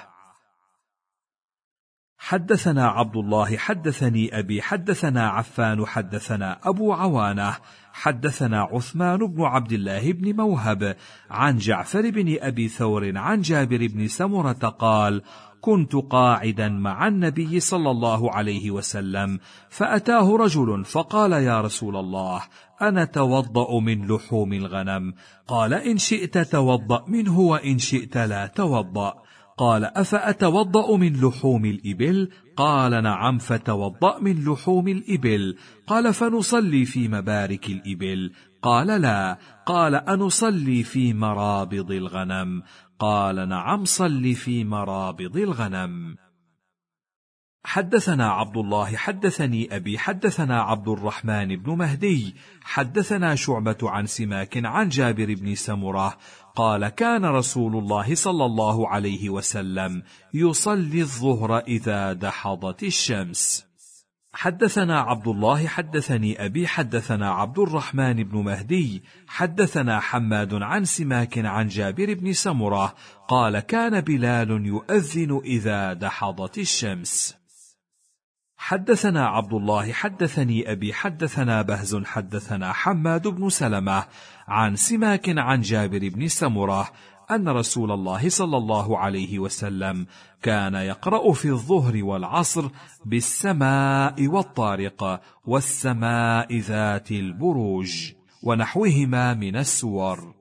حدثنا عبد الله حدثني أبي حدثنا عفان حدثنا أبو عوانة حدثنا عثمان بن عبد الله بن موهب عن جعفر بن أبي ثور عن جابر بن سمرة قال كنت قاعدا مع النبي صلى الله عليه وسلم فأتاه رجل فقال يا رسول الله أنا توضأ من لحوم الغنم، قال إن شئت توضأ منه وإن شئت لا توضأ، قال أفأتوضأ من لحوم الإبل؟ قال نعم فتوضأ من لحوم الإبل، قال فنصلي في مبارك الإبل؟ قال لا، قال أنصلي في مرابض الغنم؟ قال نعم صل في مرابض الغنم. حدثنا عبد الله حدثني أبي حدثنا عبد الرحمن بن مهدي حدثنا شعبة عن سماك عن جابر بن سمرة قال كان رسول الله صلى الله عليه وسلم يصلي الظهر إذا دحضت الشمس. حدثنا عبد الله حدثني أبي حدثنا عبد الرحمن بن مهدي حدثنا حماد عن سماك عن جابر بن سمرة قال كان بلال يؤذن إذا دحضت الشمس. حدثنا عبد الله حدثني أبي حدثنا بهز حدثنا حماد بن سلمة عن سماك عن جابر بن سمرة أن رسول الله صلى الله عليه وسلم كان يقرأ في الظهر والعصر بالسماء والطارق والسماء ذات البروج ونحوهما من السور.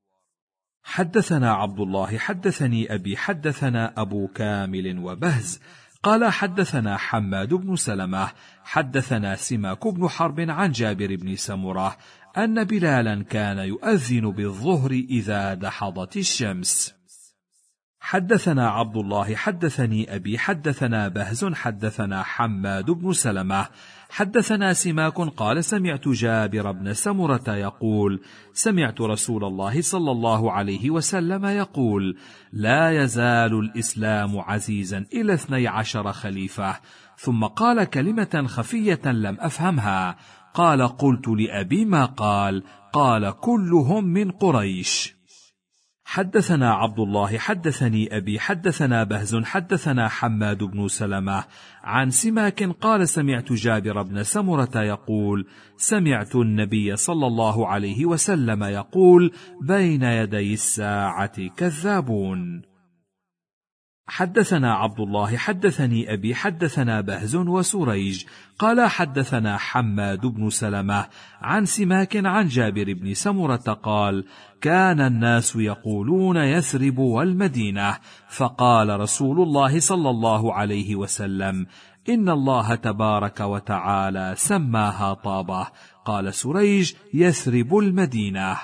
حدثنا عبد الله حدثني أبي حدثنا أبو كامل وبهز قال حدثنا حماد بن سلمة حدثنا سماك بن حرب عن جابر بن سمرة أن بلالا كان يؤذن بالظهر إذا دحضت الشمس. حدثنا عبد الله حدثني أبي حدثنا بهز حدثنا حماد بن سلمة حدثنا سماك قال سمعت جابر بن سمرة يقول سمعت رسول الله صلى الله عليه وسلم يقول لا يزال الإسلام عزيزا إلى اثني عشر خليفة، ثم قال كلمة خفية لم أفهمها، قال قلت لأبي ما قال؟ قال كلهم من قريش. حدثنا عبد الله حدثني أبي حدثنا بهز حدثنا حماد بن سلمة عن سماك قال سمعت جابر بن سمرة يقول سمعت النبي صلى الله عليه وسلم يقول بين يدي الساعة كذابون. حدثنا عبد الله حدثني أبي حدثنا بهز وسريج قال حدثنا حماد بن سلمة عن سماك عن جابر بن سمرة قال كان الناس يقولون يثرب والمدينة، فقال رسول الله صلى الله عليه وسلم إن الله تبارك وتعالى سماها طابة. قال سريج يثرب المدينة.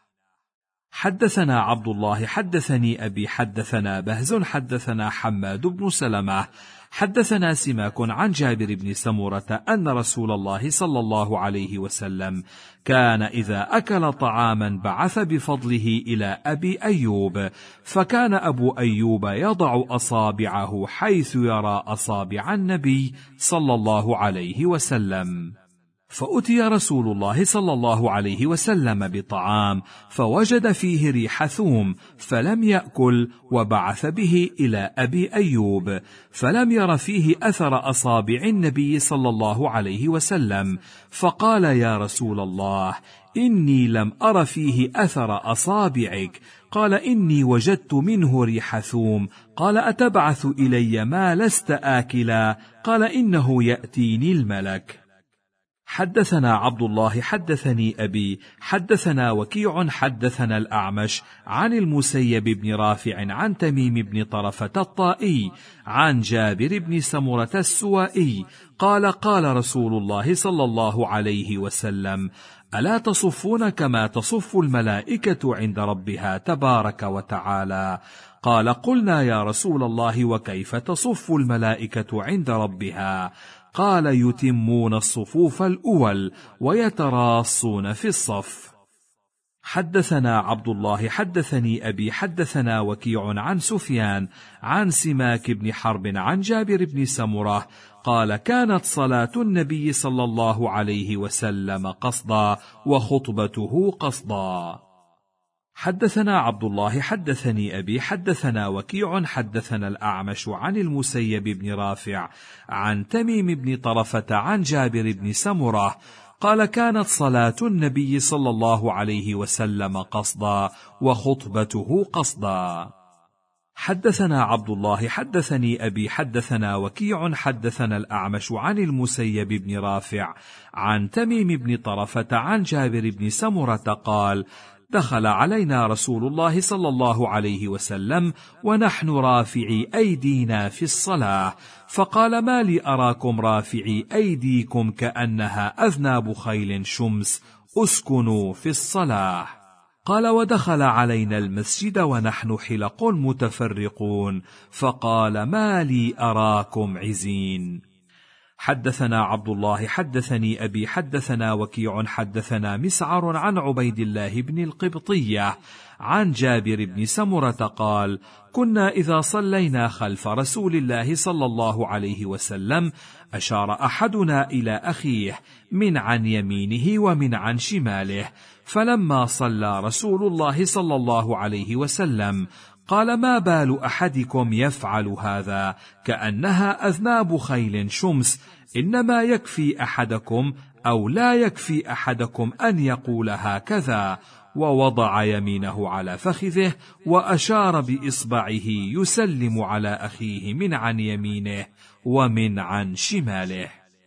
حدثنا عبد الله حدثني أبي حدثنا بهز حدثنا حماد بن سلمة حدثنا سماك عن جابر بن سمرة أن رسول الله صلى الله عليه وسلم كان إذا أكل طعاما بعث بفضله إلى أبي أيوب، فكان أبو أيوب يضع أصابعه حيث يرى أصابع النبي صلى الله عليه وسلم. فأتي رسول الله صلى الله عليه وسلم بطعام فوجد فيه ريح ثوم فلم يأكل، وبعث به إلى أبي أيوب فلم ير فيه أثر أصابع النبي صلى الله عليه وسلم، فقال يا رسول الله إني لم أر فيه أثر أصابعك. قال إني وجدت منه ريح ثوم. قال أتبعث إلي ما لست آكلا؟ قال إنه يأتيني الملك. حدثنا عبد الله حدثني أبي حدثنا وكيع حدثنا الأعمش عن المسيب بن رافع عن تميم بن طرفة الطائي عن جابر بن سمرة السوائي قال قال رسول الله صلى الله عليه وسلم ألا تصفون كما تصف الملائكة عند ربها تبارك وتعالى؟ قال قلنا يا رسول الله وكيف تصف الملائكة عند ربها؟ قال يتمون الصفوف الأول ويتراصون في الصف. حدثنا عبد الله حدثني أبي حدثنا وكيع عن سفيان عن سماك بن حرب عن جابر بن سمرة قال كانت صلاة النبي صلى الله عليه وسلم قصدا وخطبته قصدا. حدثنا عبد الله حدثني أبي حدثنا وكيع حدثنا الأعمش عن المسيب بن رافع عن تميم بن طرفة عن جابر بن سمرة قال كانت صلاة النبي صلى الله عليه وسلم قصدا وخطبته قصدا. حدثنا عبد الله حدثني أبي حدثنا وكيع حدثنا الأعمش عن المسيب بن رافع عن تميم بن طرفة عن جابر بن سمرة قال دخل علينا رسول الله صلى الله عليه وسلم ونحن رافعي أيدينا في الصلاة، فقال ما لي أراكم رافعي أيديكم كأنها أذناب خيل شمس، اسكنوا في الصلاة. قال ودخل علينا المسجد ونحن حلق متفرقون، فقال ما لي أراكم عزين. حدثنا عبد الله حدثني أبي حدثنا وكيع حدثنا مسعر عن عبيد الله بن القبطية عن جابر بن سمرة قال كنا إذا صلينا خلف رسول الله صلى الله عليه وسلم أشار أحدنا إلى أخيه من عن يمينه ومن عن شماله، فلما صلى رسول الله صلى الله عليه وسلم قال ما بال أحدكم يفعل هذا كأنها أذناب خيل شمس، إنما يكفي أحدكم أو لا يكفي أحدكم أن يقول هكذا، ووضع يمينه على فخذه وأشار بإصبعه يسلم على أخيه من عن يمينه ومن عن شماله.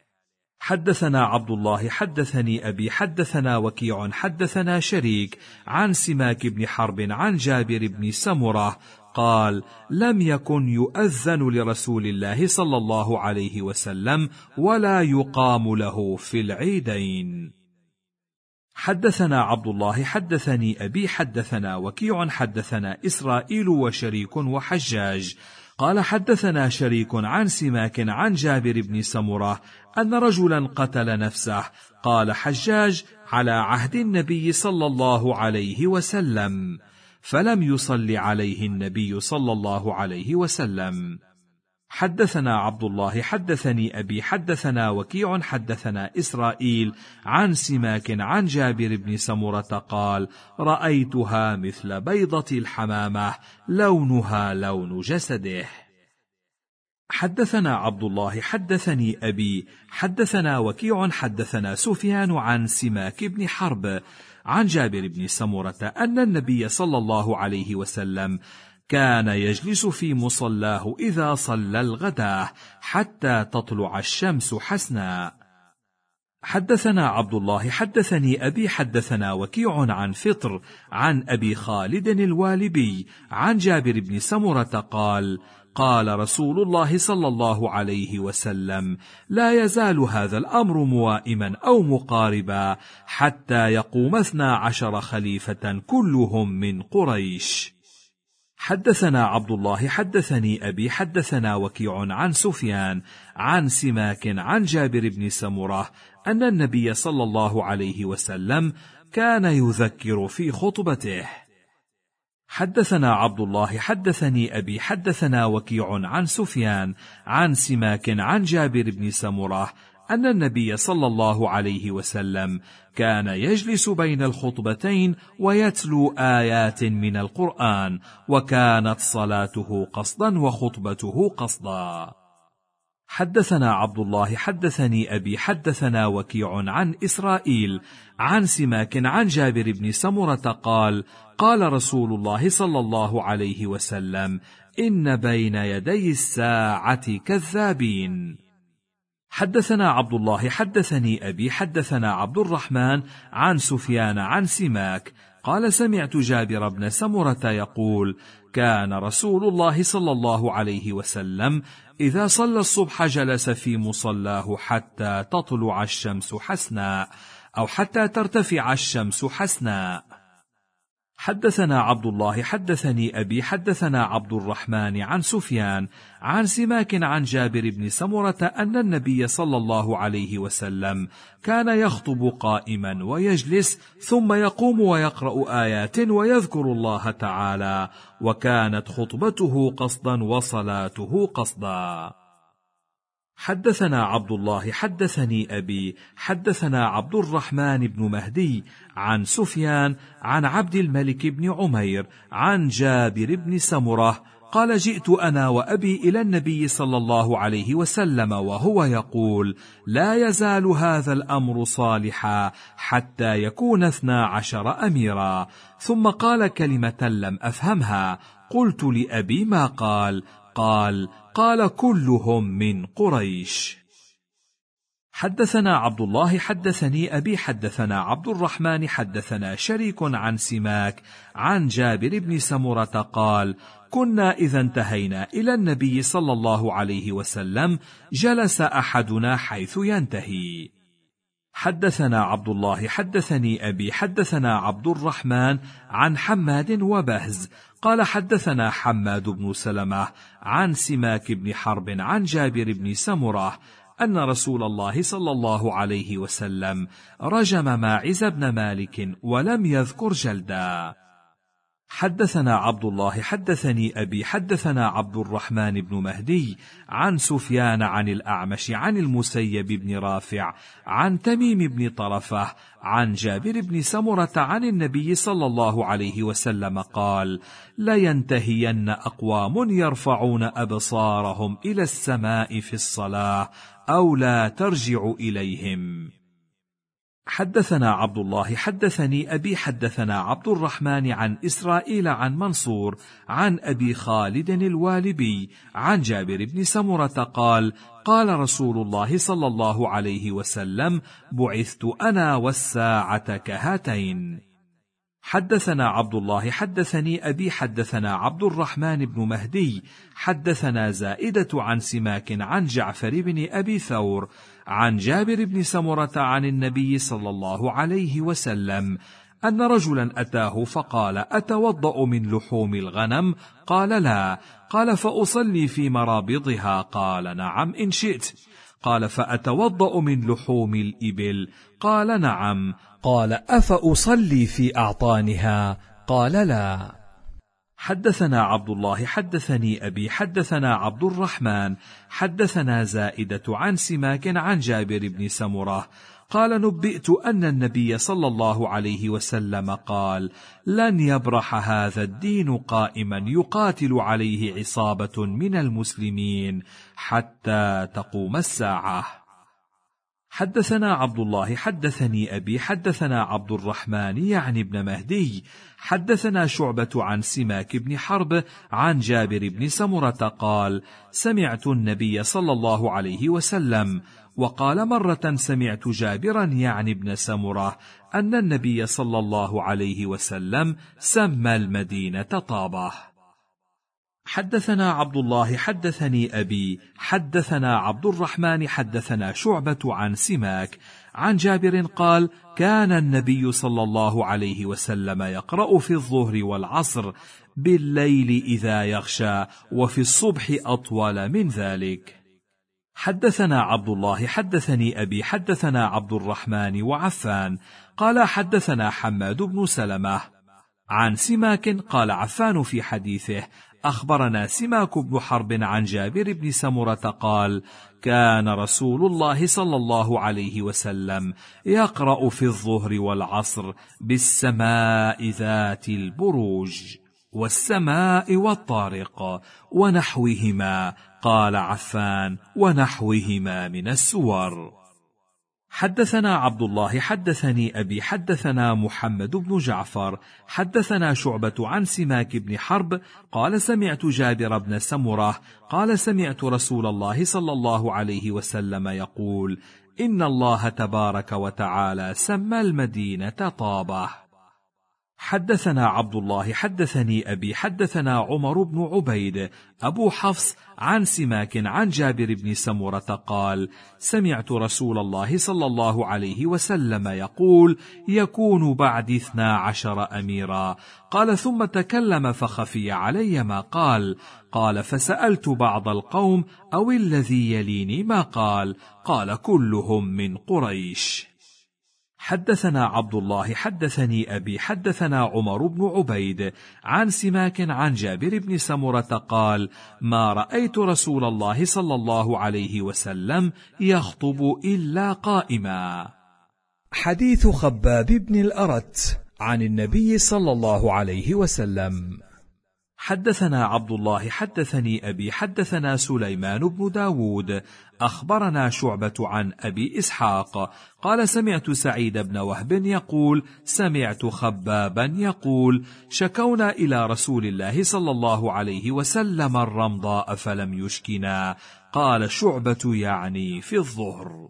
حدثنا عبد الله حدثني أبي حدثنا وكيع حدثنا شريك عن سماك بن حرب عن جابر بن سمرة قال لم يكن يؤذن لرسول الله صلى الله عليه وسلم ولا يقام له في العيدين. حدثنا عبد الله حدثني أبي حدثنا وكيع حدثنا إسرائيل وشريك وحجاج قال حدثنا شريك عن سماك عن جابر بن سمرة أن رجلا قتل نفسه، قال حجاج على عهد النبي صلى الله عليه وسلم، فلم يصل عليه النبي صلى الله عليه وسلم. حدثنا عبد الله حدثني أبي حدثنا وكيع حدثنا إسرائيل عن سماك عن جابر بن سمرة قال: رأيتها مثل بيضة الحمامة لونها لون جسده. حدثنا عبد الله حدثني أبي حدثنا وكيع حدثنا سفيان عن سماك بن حرب عن جابر بن سمرة أن النبي صلى الله عليه وسلم كان يجلس في مصلاه إذا صلى الغداة حتى تطلع الشمس حسنا. حدثنا عبد الله حدثني أبي حدثنا وكيع عن فطر عن أبي خالد الوالبي عن جابر بن سمرة قال: قال رسول الله صلى الله عليه وسلم: لا يزال هذا الأمر موائما أو مقاربا حتى يقوم اثنا عشر خليفة كلهم من قريش. حدثنا عبد الله حدثني أبي حدثنا وكيع عن سفيان عن سماك عن جابر بن سمرة أن النبي صلى الله عليه وسلم كان يذكر في خطبته. حدثنا عبد الله حدثني أبي حدثنا وكيع عن سفيان عن سماك عن جابر بن سمرة أن النبي صلى الله عليه وسلم كان يجلس بين الخطبتين ويتلو آيات من القرآن، وكانت صلاته قصدا وخطبته قصدا. حدثنا عبد الله حدثني أبي حدثنا وكيع عن إسرائيل عن سماك عن جابر بن سمرة قال: قال رسول الله صلى الله عليه وسلم: إن بين يدي الساعة كذابين. حدثنا عبد الله حدثني أبي حدثنا عبد الرحمن عن سفيان عن سماك قال: سمعت جابر بن سمرة يقول: كان رسول الله صلى الله عليه وسلم إذا صلى الصبح جلس في مصلاه حتى تطلع الشمس حسنا، أو حتى ترتفع الشمس حسنا. حدثنا عبد الله حدثني أبي حدثنا عبد الرحمن عن سفيان عن سماك عن جابر بن سمرة أن النبي صلى الله عليه وسلم كان يخطب قائما ويجلس ثم يقوم ويقرأ آيات ويذكر الله تعالى، وكانت خطبته قصدا وصلاته قصدا. حدثنا عبد الله حدثني أبي حدثنا عبد الرحمن بن مهدي عن سفيان عن عبد الملك بن عمير عن جابر بن سمرة قال: جئت أنا وأبي إلى النبي صلى الله عليه وسلم وهو يقول: لا يزال هذا الأمر صالحا حتى يكون اثنا عشر أميرا. ثم قال كلمة لم أفهمها، قلت لأبي: ما قال؟ قال: قال: كلهم من قريش. حدثنا عبد الله حدثني أبي حدثنا عبد الرحمن حدثنا شريك عن سماك عن جابر بن سمرة قال: كنا إذا انتهينا إلى النبي صلى الله عليه وسلم جلس أحدنا حيث ينتهي. حدثنا عبد الله حدثني أبي حدثنا عبد الرحمن عن حماد وبهز قال: حدثنا حماد بن سلمة عن سماك بن حرب عن جابر بن سمرة أن رسول الله صلى الله عليه وسلم رجم ماعز بن مالك ولم يذكر جلدا. حدثنا عبد الله حدثني أبي حدثنا عبد الرحمن بن مهدي عن سفيان عن الأعمش عن المسيب بن رافع عن تميم بن طرفة عن جابر بن سمرة عن النبي صلى الله عليه وسلم قال: لينتهين أقوام يرفعون أبصارهم إلى السماء في الصلاة أو لا ترجع إليهم. حدثنا عبد الله حدثني أبي حدثنا عبد الرحمن عن إسرائيل عن منصور عن أبي خالد الوالبي عن جابر بن سمرة قال: قال رسول الله صلى الله عليه وسلم: بعثت أنا والساعة كهاتين. حدثنا عبد الله حدثني أبي حدثنا عبد الرحمن بن مهدي حدثنا زائدة عن سماك عن جعفر بن أبي ثور عن جابر بن سمرة عن النبي صلى الله عليه وسلم أن رجلا أتاه فقال: أتوضأ من لحوم الغنم؟ قال: لا. قال: فأصلي في مرابضها؟ قال: نعم إن شئت. قال: فأتوضأ من لحوم الإبل؟ قال: نعم. قال: أفأصلي في أعطانها؟ قال: لا. حدثنا عبد الله حدثني أبي حدثنا عبد الرحمن حدثنا زائدة عن سماك عن جابر بن سمرة قال نبئت أن النبي صلى الله عليه وسلم قال لن يبرح هذا الدين قائما يقاتل عليه عصابة من المسلمين حتى تقوم الساعة. حدثنا عبد الله حدثني أبي حدثنا عبد الرحمن يعني ابن مهدي حدثنا شعبة عن سماك بن حرب عن جابر بن سمرة قال سمعت النبي صلى الله عليه وسلم، وقال مرة سمعت جابرا يعني ابن سمرة أن النبي صلى الله عليه وسلم سمى المدينة طابة. حدثنا عبد الله حدثني أبي حدثنا عبد الرحمن حدثنا شعبة عن سماك عن جابر قال كان النبي صلى الله عليه وسلم يقرأ في الظهر والعصر بالليل إذا يغشى وفي الصبح أطول من ذلك. حدثنا عبد الله حدثني أبي حدثنا عبد الرحمن وعفان قال حدثنا حماد بن سلمة عن سماك قال عفان في حديثه أخبرنا سماك بن حرب عن جابر بن سمرة قال كان رسول الله صلى الله عليه وسلم يقرأ في الظهر والعصر بالسماء ذات البروج والسماء والطارق ونحوهما. قال عفان ونحوهما من السور. حدثنا عبد الله حدثني أبي حدثنا محمد بن جعفر حدثنا شعبة عن سماك بن حرب قال سمعت جابر بن سمرة قال سمعت رسول الله صلى الله عليه وسلم يقول إن الله تبارك وتعالى سمى المدينة طابة. حدثنا عبد الله حدثني أبي حدثنا عمر بن عبيد أبو حفص عن سماك عن جابر بن سمرة قال سمعت رسول الله صلى الله عليه وسلم يقول يكون بعد اثنا عشر أميرا. قال ثم تكلم فخفي علي ما قال. قال فسألت بعض القوم أو الذي يليني ما قال. قال كلهم من قريش. حدثنا عبد الله حدثني أبي حدثنا عمر بن عبيد عن سماك عن جابر بن سمرة قال ما رأيت رسول الله صلى الله عليه وسلم يخطب إلا قائما. حديث خباب بن الأرت عن النبي صلى الله عليه وسلم. حدثنا عبد الله حدثني أبي حدثنا سليمان بن داود أخبرنا شعبة عن أبي إسحاق قال سمعت سعيد بن وهب يقول سمعت خبابا يقول شكونا إلى رسول الله صلى الله عليه وسلم الرمضاء فلم يشكنا. قال شعبة يعني في الظهر.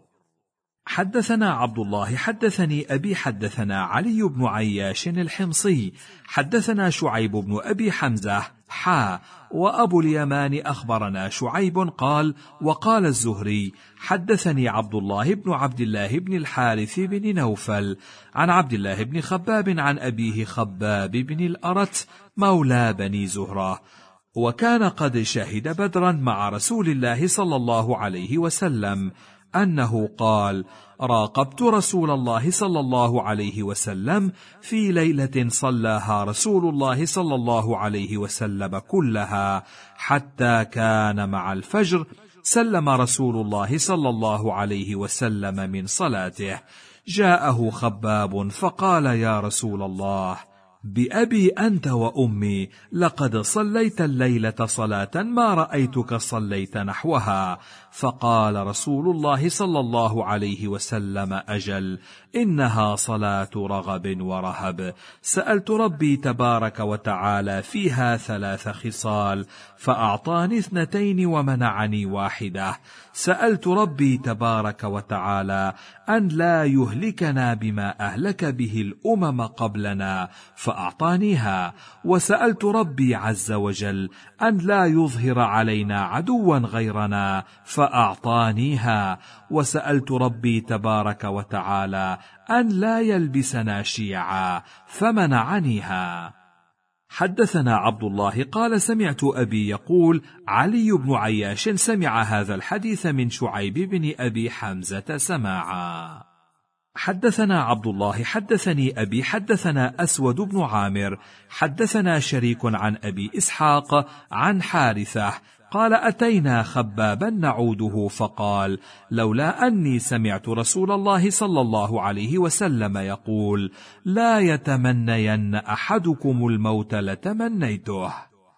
حدثنا عبد الله حدثني أبي حدثنا علي بن عياش الحمصي حدثنا شعيب بن أبي حمزة حا وأبو اليمان أخبرنا شعيب قال وقال الزهري حدثني عبد الله بن عبد الله بن الحارث بن نوفل عن عبد الله بن خباب عن أبيه خباب بن الأرت مولى بني زهرة وكان قد شهد بدرا مع رسول الله صلى الله عليه وسلم أنه قال راقبت رسول الله صلى الله عليه وسلم في ليلة صلاها رسول الله صلى الله عليه وسلم كلها حتى كان مع الفجر سلم رسول الله صلى الله عليه وسلم من صلاته. جاءه خباب فقال يا رسول الله بأبي أنت وأمي لقد صليت الليلة صلاة ما رأيتك صليت نحوها. فقال رسول الله صلى الله عليه وسلم أجل إنها صلاة رغب ورهب. سألت ربي تبارك وتعالى فيها ثلاث خصال فأعطاني اثنتين ومنعني واحدة. سألت ربي تبارك وتعالى أن لا يهلكنا بما أهلك به الأمم قبلنا فأعطانيها. وسألت ربي عز وجل أن لا يظهر علينا عدوا غيرنا فأعطانيها. وسألت ربي تبارك وتعالى أن لا يلبسنا شيعا فمنعنيها. حدثنا عبد الله قال سمعت أبي يقول علي بن عياش سمع هذا الحديث من شعيب بن أبي حمزة سماعا. حدثنا عبد الله حدثني أبي حدثنا أسود بن عامر حدثنا شريك عن أبي إسحاق عن حارثة قال أتينا خبابا نعوده فقال لولا أني سمعت رسول الله صلى الله عليه وسلم يقول لا يتمنين أحدكم الموت لتمنيته.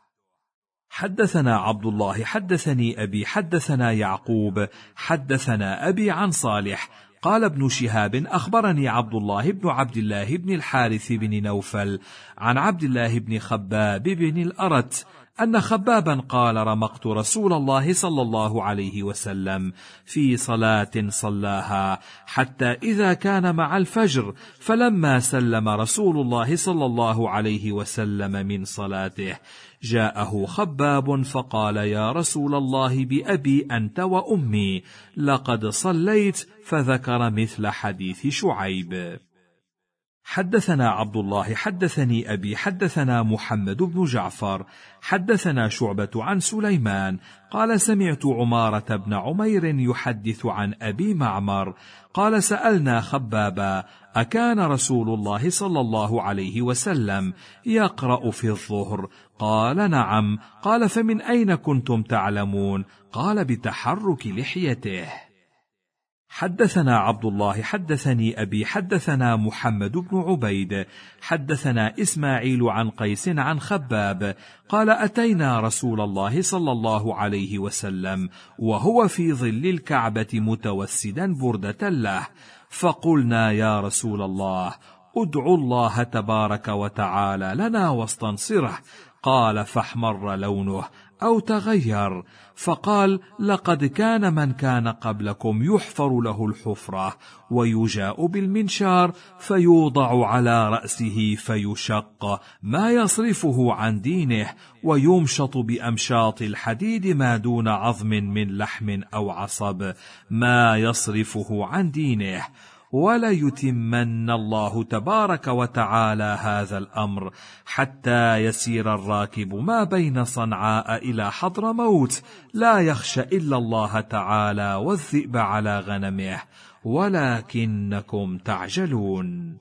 حدثنا عبد الله حدثني أبي حدثنا يعقوب حدثنا أبي عن صالح قال ابن شهاب أخبرني عبد الله بن عبد الله بن الحارث بن نوفل عن عبد الله بن خباب بن الأرت أن خبابا قال رمقت رسول الله صلى الله عليه وسلم في صلاة صلاها حتى إذا كان مع الفجر فلما سلم رسول الله صلى الله عليه وسلم من صلاته جاءه خباب فقال يا رسول الله بأبي أنت وأمي لقد صليت فذكر مثل حديث شعيب. حدثنا عبد الله حدثني أبي حدثنا محمد بن جعفر حدثنا شعبة عن سليمان قال سمعت عمارة بن عمير يحدث عن أبي معمر قال سألنا خبابا أكان رسول الله صلى الله عليه وسلم يقرأ في الظهر؟ قال نعم. قال فمن أين كنتم تعلمون؟ قال بتحرك لحيته. حدثنا عبد الله حدثني أبي حدثنا محمد بن عبيد حدثنا إسماعيل عن قيس عن خباب قال أتينا رسول الله صلى الله عليه وسلم وهو في ظل الكعبة متوسدا بردة له فقلنا يا رسول الله ادعوا الله تبارك وتعالى لنا واستنصره. قال فاحمر لونه أو تغير فقال لقد كان من كان قبلكم يحفر له الحفرة ويجاء بالمنشار فيوضع على رأسه فيشق ما يصرفه عن دينه ويمشط بأمشاط الحديد ما دون عظم من لحم أو عصب ما يصرفه عن دينه وليتمن الله تبارك وتعالى هذا الأمر حتى يسير الراكب ما بين صنعاء إلى حضرموت لا يخشى إلا الله تعالى والذئب على غنمه ولكنكم تعجلون.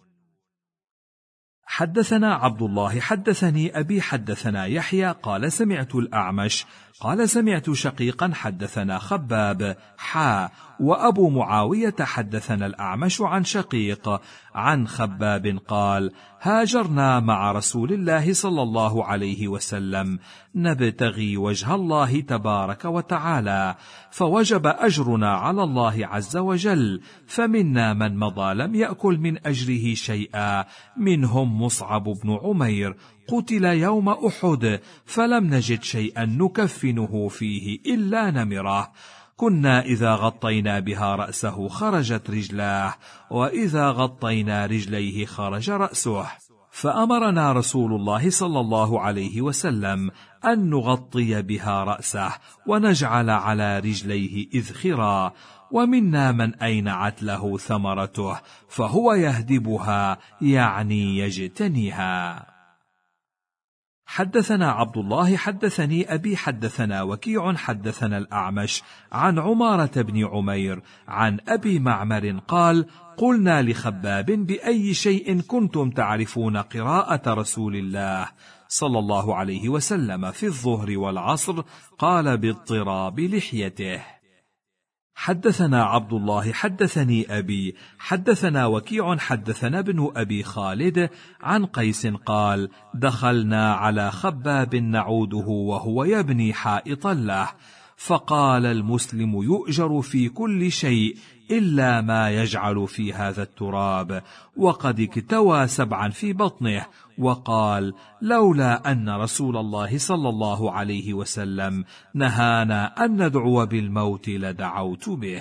حدثنا عبد الله حدثني أبي حدثنا يحيى قال سمعت الأعمش قال سمعت شقيقا حدثنا خباب حا وأبو معاوية حدثنا الأعمش عن شقيق عن خباب قال هاجرنا مع رسول الله صلى الله عليه وسلم نبتغي وجه الله تبارك وتعالى فوجب أجرنا على الله عز وجل فمنا من مضى لم يأكل من أجره شيئا منهم مصعب بن عمير قتل يوم أحد فلم نجد شيئا نكفنه فيه إلا نمره كنا إذا غطينا بها رأسه خرجت رجلاه وإذا غطينا رجليه خرج رأسه فأمرنا رسول الله صلى الله عليه وسلم أن نغطي بها رأسه ونجعل على رجليه إذخرا ومنا من أينعت له ثمرته فهو يهدبها يعني يجتنيها. حدثنا عبد الله حدثني أبي حدثنا وكيع حدثنا الأعمش عن عمارة بن عمير عن أبي معمر قال قلنا لخباب بأي شيء كنتم تعرفون قراءة رسول الله صلى الله عليه وسلم في الظهر والعصر؟ قال باضطراب لحيته. حدثنا عبد الله حدثني أبي حدثنا وكيع حدثنا ابن أبي خالد عن قيس قال دخلنا على خباب نعوده وهو يبني حائطا له فقال المسلم يؤجر في كل شيء إلا ما يجعل في هذا التراب وقد اكتوى سبعا في بطنه وقال لولا أن رسول الله صلى الله عليه وسلم نهانا أن ندعو بالموت لدعوت به.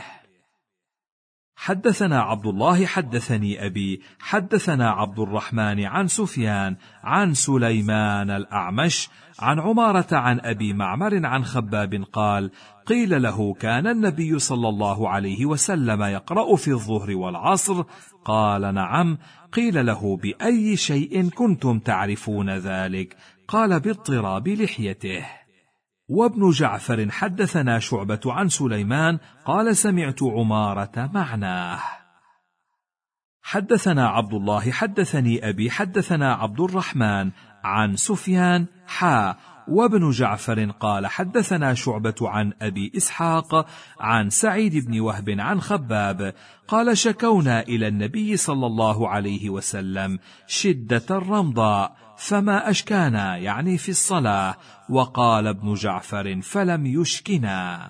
حدثنا عبد الله حدثني أبي حدثنا عبد الرحمن عن سفيان عن سليمان الأعمش عن عمارة عن أبي معمر عن خباب قال قيل له كان النبي صلى الله عليه وسلم يقرأ في الظهر والعصر؟ قال نعم. قيل له بأي شيء كنتم تعرفون ذلك؟ قال باضطراب لحيته. وابن جعفر حدثنا شعبة عن سليمان قال سمعت عمارة معناه. حدثنا عبد الله حدثني أبي حدثنا عبد الرحمن عن سفيان حا وابن جعفر قال حدثنا شعبة عن أبي إسحاق عن سعيد بن وهب عن خباب قال شكونا إلى النبي صلى الله عليه وسلم شدة الرمضاء فما أشكانا يعني في الصلاة، وقال ابن جعفر فلم يشكنا.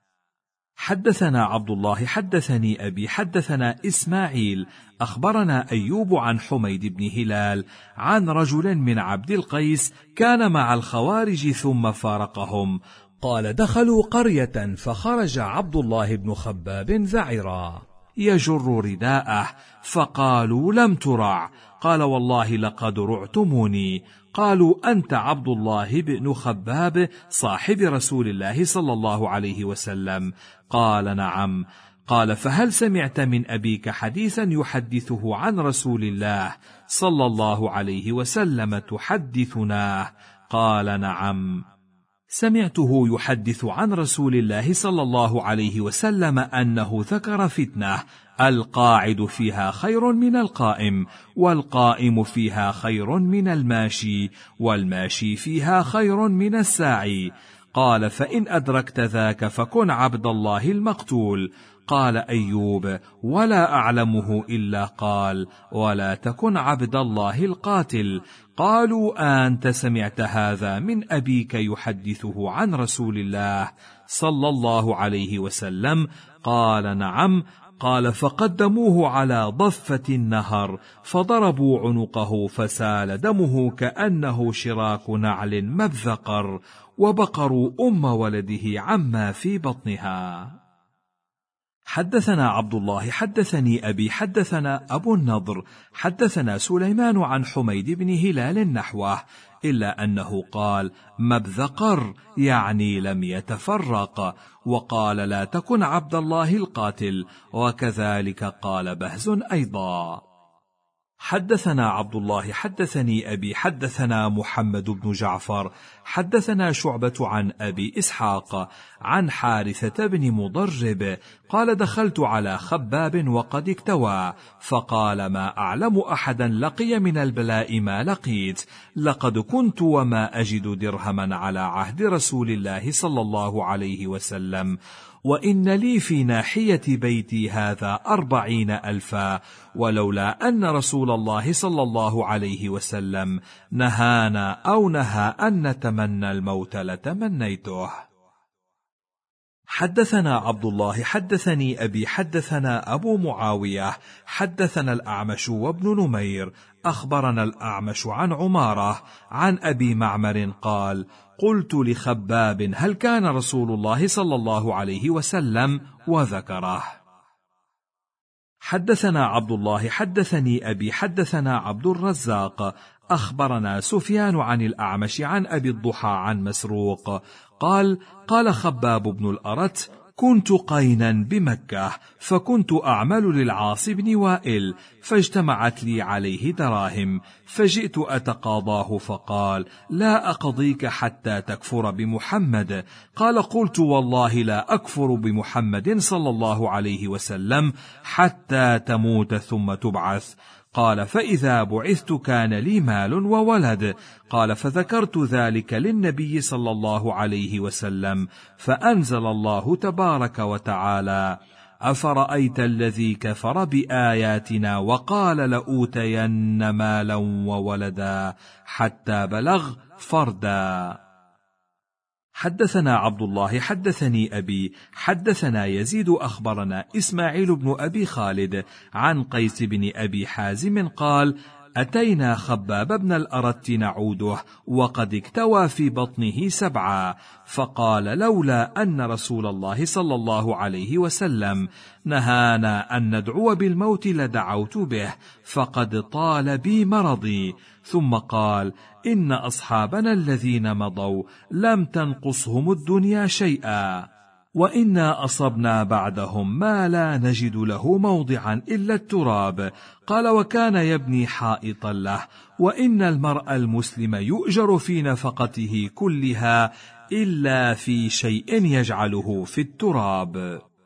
حدثنا عبد الله حدثني أبي حدثنا إسماعيل أخبرنا أيوب عن حميد بن هلال عن رجل من عبد القيس كان مع الخوارج ثم فارقهم. قال دخلوا قرية فخرج عبد الله بن خباب ذعرا يجر رداءه فقالوا لم ترع، قال والله لقد رعتموني. قالوا أنت عبد الله بن خباب صاحب رسول الله صلى الله عليه وسلم؟ قال نعم. قال فهل سمعت من أبيك حديثا يحدثه عن رسول الله صلى الله عليه وسلم تحدثناه؟ قال نعم. سمعته يحدث عن رسول الله صلى الله عليه وسلم أنه ذكر فتنة القاعد فيها خير من القائم، والقائم فيها خير من الماشي، والماشي فيها خير من الساعي. قال فإن أدركت ذاك فكن عبد الله المقتول. قال أيوب ولا أعلمه إلا قال ولا تكن عبد الله القاتل. قالوا أنت سمعت هذا من أبيك يحدثه عن رسول الله صلى الله عليه وسلم؟ قال نعم. قال فقدموه على ضفة النهر فضربوا عنقه فسال دمه كأنه شراك نعل مبذقر، وبقروا أم ولده عما في بطنها. حدثنا عبد الله حدثني أبي حدثنا أبو النضر حدثنا سليمان عن حميد بن هلال نحوه، إلا أنه قال مبذقر يعني لم يتفرق، وقال لا تكن عبد الله القاتل، وكذلك قال بهز أيضا. حدثنا عبد الله حدثني أبي حدثنا محمد بن جعفر حدثنا شعبة عن أبي إسحاق عن حارثة بن مضرب قال دخلت على خباب وقد اكتوى، فقال ما أعلم أحدا لقي من البلاء ما لقيت، لقد كنت وما أجد درهما على عهد رسول الله صلى الله عليه وسلم، وإن لي في ناحية بيتي هذا أربعين ألفا، ولولا أن رسول الله صلى الله عليه وسلم نهانا أو نهى أن نتمنى الموت لتمنيته. حدثنا عبد الله حدثني أبي حدثنا أبو معاوية حدثنا الأعمش وابن نمير أخبرنا الأعمش عن عمارة عن أبي معمر قال قلت لخباب هل كان رسول الله صلى الله عليه وسلم؟ وذكره. حدثنا عبد الله حدثني أبي حدثنا عبد الرزاق أخبرنا سفيان عن الأعمش عن أبي الضحى عن مسروق قال قال خباب بن الأرت كنت قينا بمكة، فكنت أعمل للعاص بن وائل، فاجتمعت لي عليه دراهم، فجئت أتقاضاه فقال لا أقضيك حتى تكفر بمحمد. قال قلت والله لا أكفر بمحمد صلى الله عليه وسلم حتى تموت ثم تبعث. قال فإذا بعثت كان لي مال وولد. قال فذكرت ذلك للنبي صلى الله عليه وسلم، فأنزل الله تبارك وتعالى أفرأيت الذي كفر بآياتنا وقال لأوتين مالا وولدا حتى بلغ فردا. حدثنا عبد الله حدثني أبي حدثنا يزيد أخبرنا إسماعيل بن أبي خالد عن قيس بن أبي حازم قال أتينا خباب بن الأرت نعوده وقد اكتوى في بطنه سبعا، فقال لولا أن رسول الله صلى الله عليه وسلم نهانا أن ندعو بالموت لدعوت به، فقد طال بي مرضي. ثم قال إن أصحابنا الذين مضوا لم تنقصهم الدنيا شيئا، وإنا أصبنا بعدهم ما لا نجد له موضعا إلا التراب. قال وكان يبني حائطا له، وإن المرء المسلم يؤجر في نفقته كلها إلا في شيء يجعله في التراب.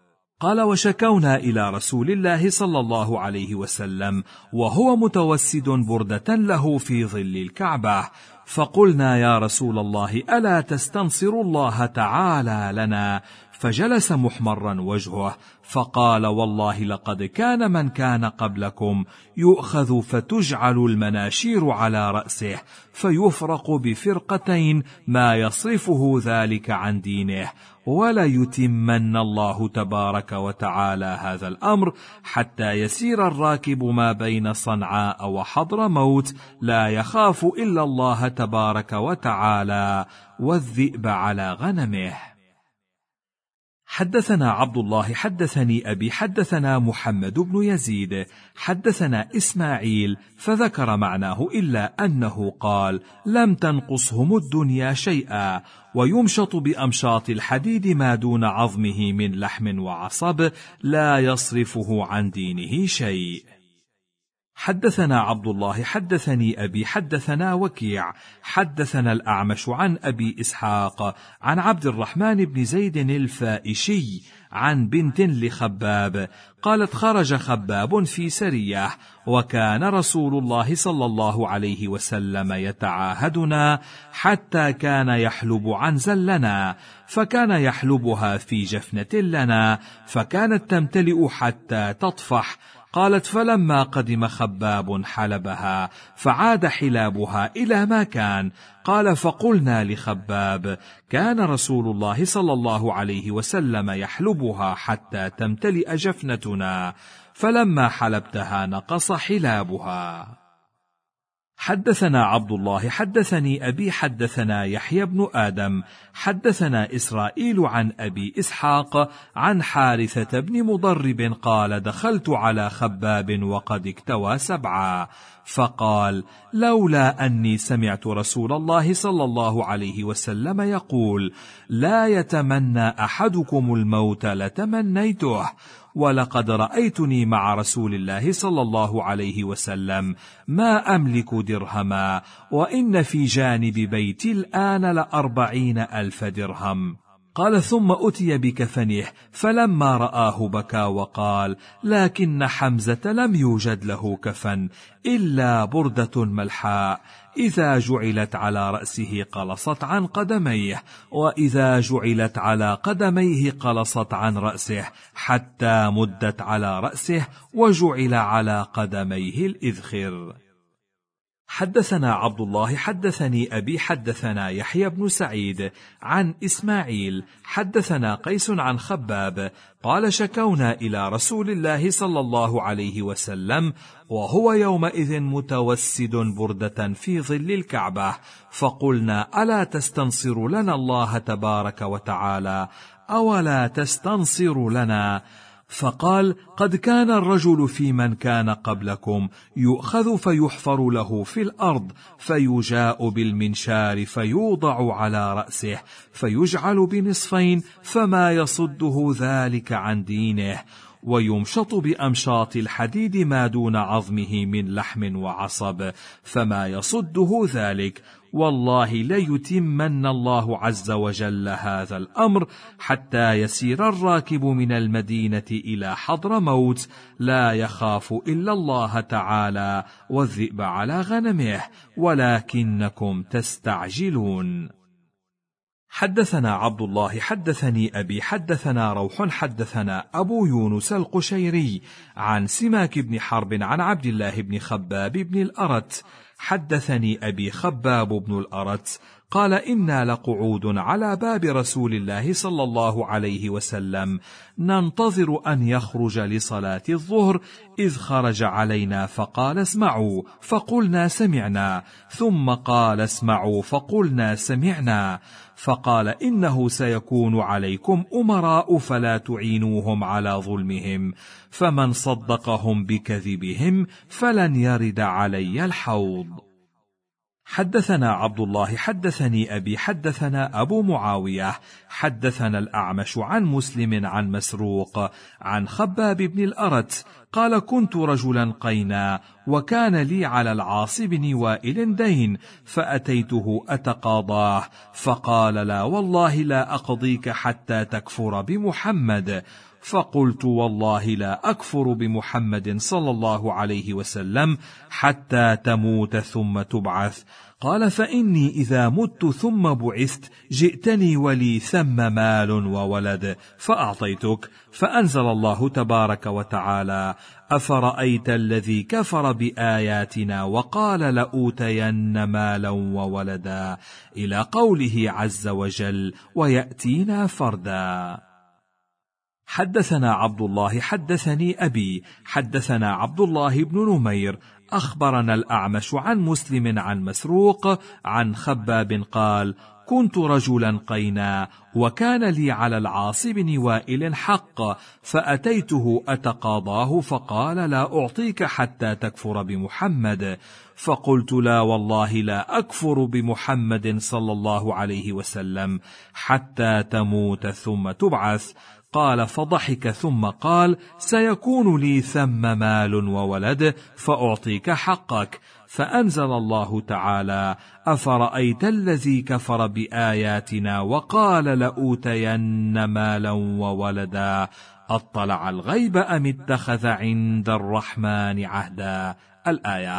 قال: وشكونا إلى رسول الله صلى الله عليه وسلم وهو متوسد بردة له في ظل الكعبة، فقلنا: يا رسول الله، ألا تستنصر الله تعالى لنا؟ فجلس محمرا وجهه، فقال: والله لقد كان من كان قبلكم يؤخذ فتجعل المناشير على رأسه فيفرق بفرقتين ما يصرفه ذلك عن دينه، وليتمن الله تبارك وتعالى هذا الأمر حتى يسير الراكب ما بين صنعاء وحضرموت لا يخاف إلا الله تبارك وتعالى والذئب على غنمه. حدثنا عبد الله حدثني أبي حدثنا محمد بن يزيد حدثنا إسماعيل فذكر معناه إلا أنه قال: لم تنقصهم الدنيا شيئا، ويمشط بأمشاط الحديد ما دون عظمه من لحم وعصب لا يصرفه عن دينه شيء. حدثنا عبد الله حدثني أبي حدثنا وكيع حدثنا الأعمش عن أبي إسحاق عن عبد الرحمن بن زيد الفائشي عن بنت لخباب قالت: خرج خباب في سرية، وكان رسول الله صلى الله عليه وسلم يتعاهدنا حتى كان يحلب عن زلنا، فكان يحلبها في جفنة لنا، فكانت تمتلئ حتى تطفح. قالت: فلما قدم خباب حلبها فعاد حلابها إلى ما كان. قال: فقلنا لخباب: كان رسول الله صلى الله عليه وسلم يحلبها حتى تمتلئ جفنتنا، فلما حلبتها نقص حلابها. حدثنا عبد الله حدثني أبي حدثنا يحيى بن آدم حدثنا إسرائيل عن أبي إسحاق عن حارثة بن مضرب قال: دخلت على خباب وقد اكتوى سبعا، فقال: لولا أني سمعت رسول الله صلى الله عليه وسلم يقول: لا يتمنى أحدكم الموت لتمنيته، ولقد رأيتني مع رسول الله صلى الله عليه وسلم ما أملك درهما، وإن في جانب بيتي الآن لأربعين ألف درهم. قال: ثم أتي بكفنه، فلما رآه بكى وقال: لكن حمزة لم يوجد له كفن إلا بردة ملحاء، إذا جعلت على رأسه قلصت عن قدميه، وإذا جعلت على قدميه قلصت عن رأسه، حتى مدت على رأسه وجعل على قدميه الإذخر. حدثنا عبد الله حدثني أبي حدثنا يحيى بن سعيد عن إسماعيل حدثنا قيس عن خباب قال: شكونا إلى رسول الله صلى الله عليه وسلم وهو يومئذ متوسد بردة في ظل الكعبة، فقلنا: ألا تستنصر لنا الله تبارك وتعالى؟ أولا تستنصر لنا؟ فقال: قد كان الرجل في من كان قبلكم يؤخذ فيحفر له في الأرض، فيجاء بالمنشار فيوضع على رأسه فيجعل بنصفين، فما يصده ذلك عن دينه، ويمشط بأمشاط الحديد ما دون عظمه من لحم وعصب، فما يصده ذلك. والله ليتمن الله عز وجل هذا الأمر حتى يسير الراكب من المدينة إلى حضرموت لا يخاف إلا الله تعالى والذئب على غنمه، ولكنكم تستعجلون. حدثنا عبد الله حدثني أبي حدثنا روح حدثنا أبو يونس القشيري عن سماك بن حرب عن عبد الله بن خباب بن الأرت حدثني أبي خباب بن الأرت قال: إنا لقعود على باب رسول الله صلى الله عليه وسلم ننتظر أن يخرج لصلاة الظهر، إذ خرج علينا فقال: اسمعوا، فقلنا: سمعنا. ثم قال: اسمعوا، فقلنا: سمعنا. فقال: إنه سيكون عليكم أمراء فلا تعينوهم على ظلمهم، فمن صدقهم بكذبهم فلن يرد علي الحوض. حدثنا عبد الله حدثني أبي حدثنا أبو معاوية حدثنا الأعمش عن مسلم عن مسروق عن خباب بن الأرت قال: كنت رجلا قينا، وكان لي على العاص بن وائل دين، فأتيته أتقاضاه، فقال: لا والله لا أقضيك حتى تكفر بمحمد. فقلت والله لا أكفر بمحمد صلى الله عليه وسلم حتى تموت ثم تبعث. قال فإني إذا مت ثم بعثت جئتني ولي ثم مال وولد فأعطيتك. فأنزل الله تبارك وتعالى أفرأيت الذي كفر بآياتنا وقال لأوتين مالا وولدا إلى قوله عز وجل ويأتينا فردا. حدثنا عبد الله حدثني أبي حدثنا عبد الله بن نمير أخبرنا الأعمش عن مسلم عن مسروق عن خباب قال كنت رجلا قينا وكان لي على العاص بن وائل حق فأتيته أتقاضاه فقال لا أعطيك حتى تكفر بمحمد. فقلت لا والله لا أكفر بمحمد صلى الله عليه وسلم حتى تموت ثم تبعث. قال فضحك ثم قال سيكون لي ثم مال وولد فأعطيك حقك. فأنزل الله تعالى أفرأيت الذي كفر بآياتنا وقال لأوتين مالا وولدا أطلع الغيب أم اتخذ عند الرحمن عهدا. الآية.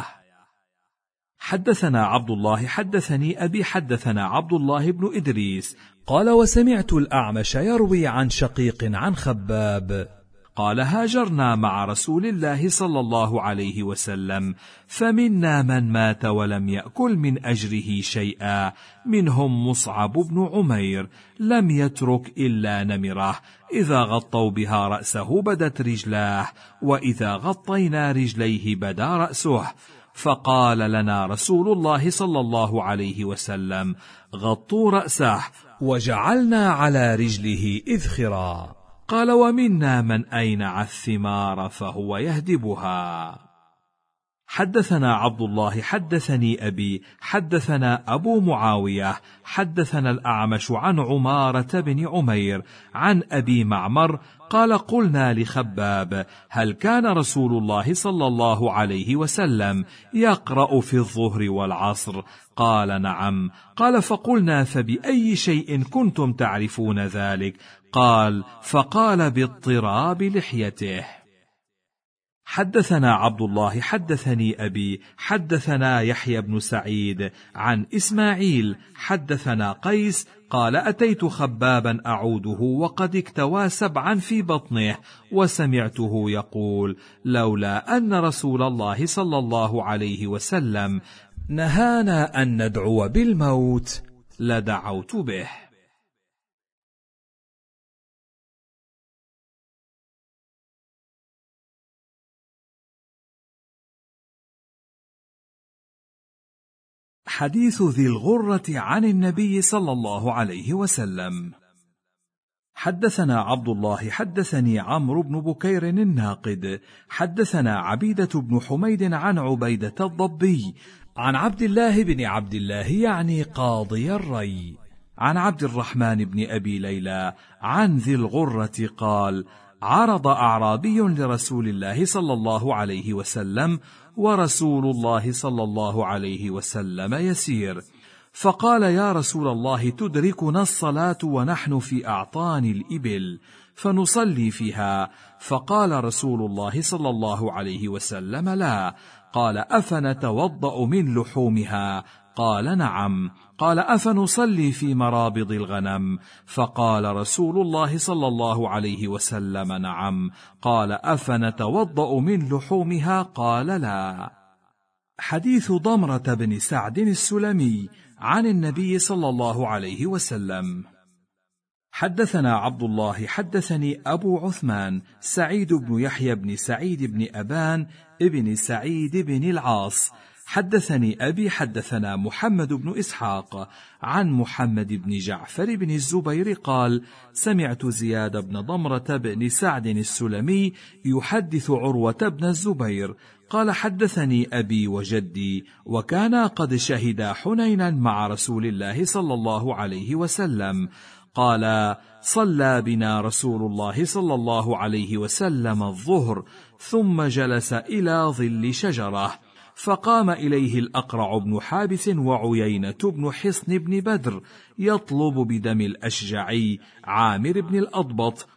حدثنا عبد الله حدثني أبي حدثنا عبد الله بن إدريس قال وسمعت الأعمش يروي عن شقيق عن خباب قال هاجرنا مع رسول الله صلى الله عليه وسلم فمنا من مات ولم يأكل من أجره شيئا منهم مصعب بن عمير لم يترك إلا نمره إذا غطوا بها رأسه بدت رجلاه وإذا غطينا رجليه بدا رأسه. فقال لنا رسول الله صلى الله عليه وسلم غطوا رأسه وجعلنا على رجله إذخرا. قال ومنا من أينع الثمار فهو يهدبها. حدثنا عبد الله حدثني أبي حدثنا أبو معاوية حدثنا الأعمش عن عمارة بن عمير عن أبي معمر قال قلنا لخباب هل كان رسول الله صلى الله عليه وسلم يقرأ في الظهر والعصر؟ قال نعم. قال فقلنا فبأي شيء كنتم تعرفون ذلك؟ قال فقال باضطراب لحيته. حدثنا عبد الله حدثني أبي حدثنا يحيى بن سعيد عن إسماعيل حدثنا قيس قال أتيت خبابا أعوده وقد اكتوى سبعا في بطنه وسمعته يقول لولا أن رسول الله صلى الله عليه وسلم نهانا أن ندعو بالموت لدعوت به. حديث ذي الغرة عن النبي صلى الله عليه وسلم. حدثنا عبد الله حدثني عمرو بن بكير الناقد حدثنا عبيدة بن حميد عن عبيدة الضبي عن عبد الله بن عبد الله يعني قاضي الري عن عبد الرحمن بن أبي ليلى عن ذي الغرة قال عرض أعرابي لرسول الله صلى الله عليه وسلم ورسول الله صلى الله عليه وسلم يسير فقال يا رسول الله تدركنا الصلاة ونحن في أعطان الإبل فنصلي فيها؟ فقال رسول الله صلى الله عليه وسلم لا. قال أفنتوضأ من لحومها؟ قال نعم. قال أفنصلي في مرابض الغنم؟ فقال رسول الله صلى الله عليه وسلم نعم. قال أفنتوضأ من لحومها؟ قال لا. حديث ضمرة بن سعد السلمي عن النبي صلى الله عليه وسلم. حدثنا عبد الله حدثني أبو عثمان سعيد بن يحيى بن سعيد بن أبان ابن سعيد بن العاص حدثني أبي حدثنا محمد بن إسحاق عن محمد بن جعفر بن الزبير قال سمعت زياد بن ضمرة بن سعد السلمي يحدث عروة بن الزبير قال حدثني أبي وجدي وكانا قد شهدا حنينا مع رسول الله صلى الله عليه وسلم. قال صلى بنا رسول الله صلى الله عليه وسلم الظهر ثم جلس إلى ظل شجرة فقام إليه الأقرع بن حابس وعيينة بن حصن بن بدر يطلب بدم الأشجعي عامر بن الأضبط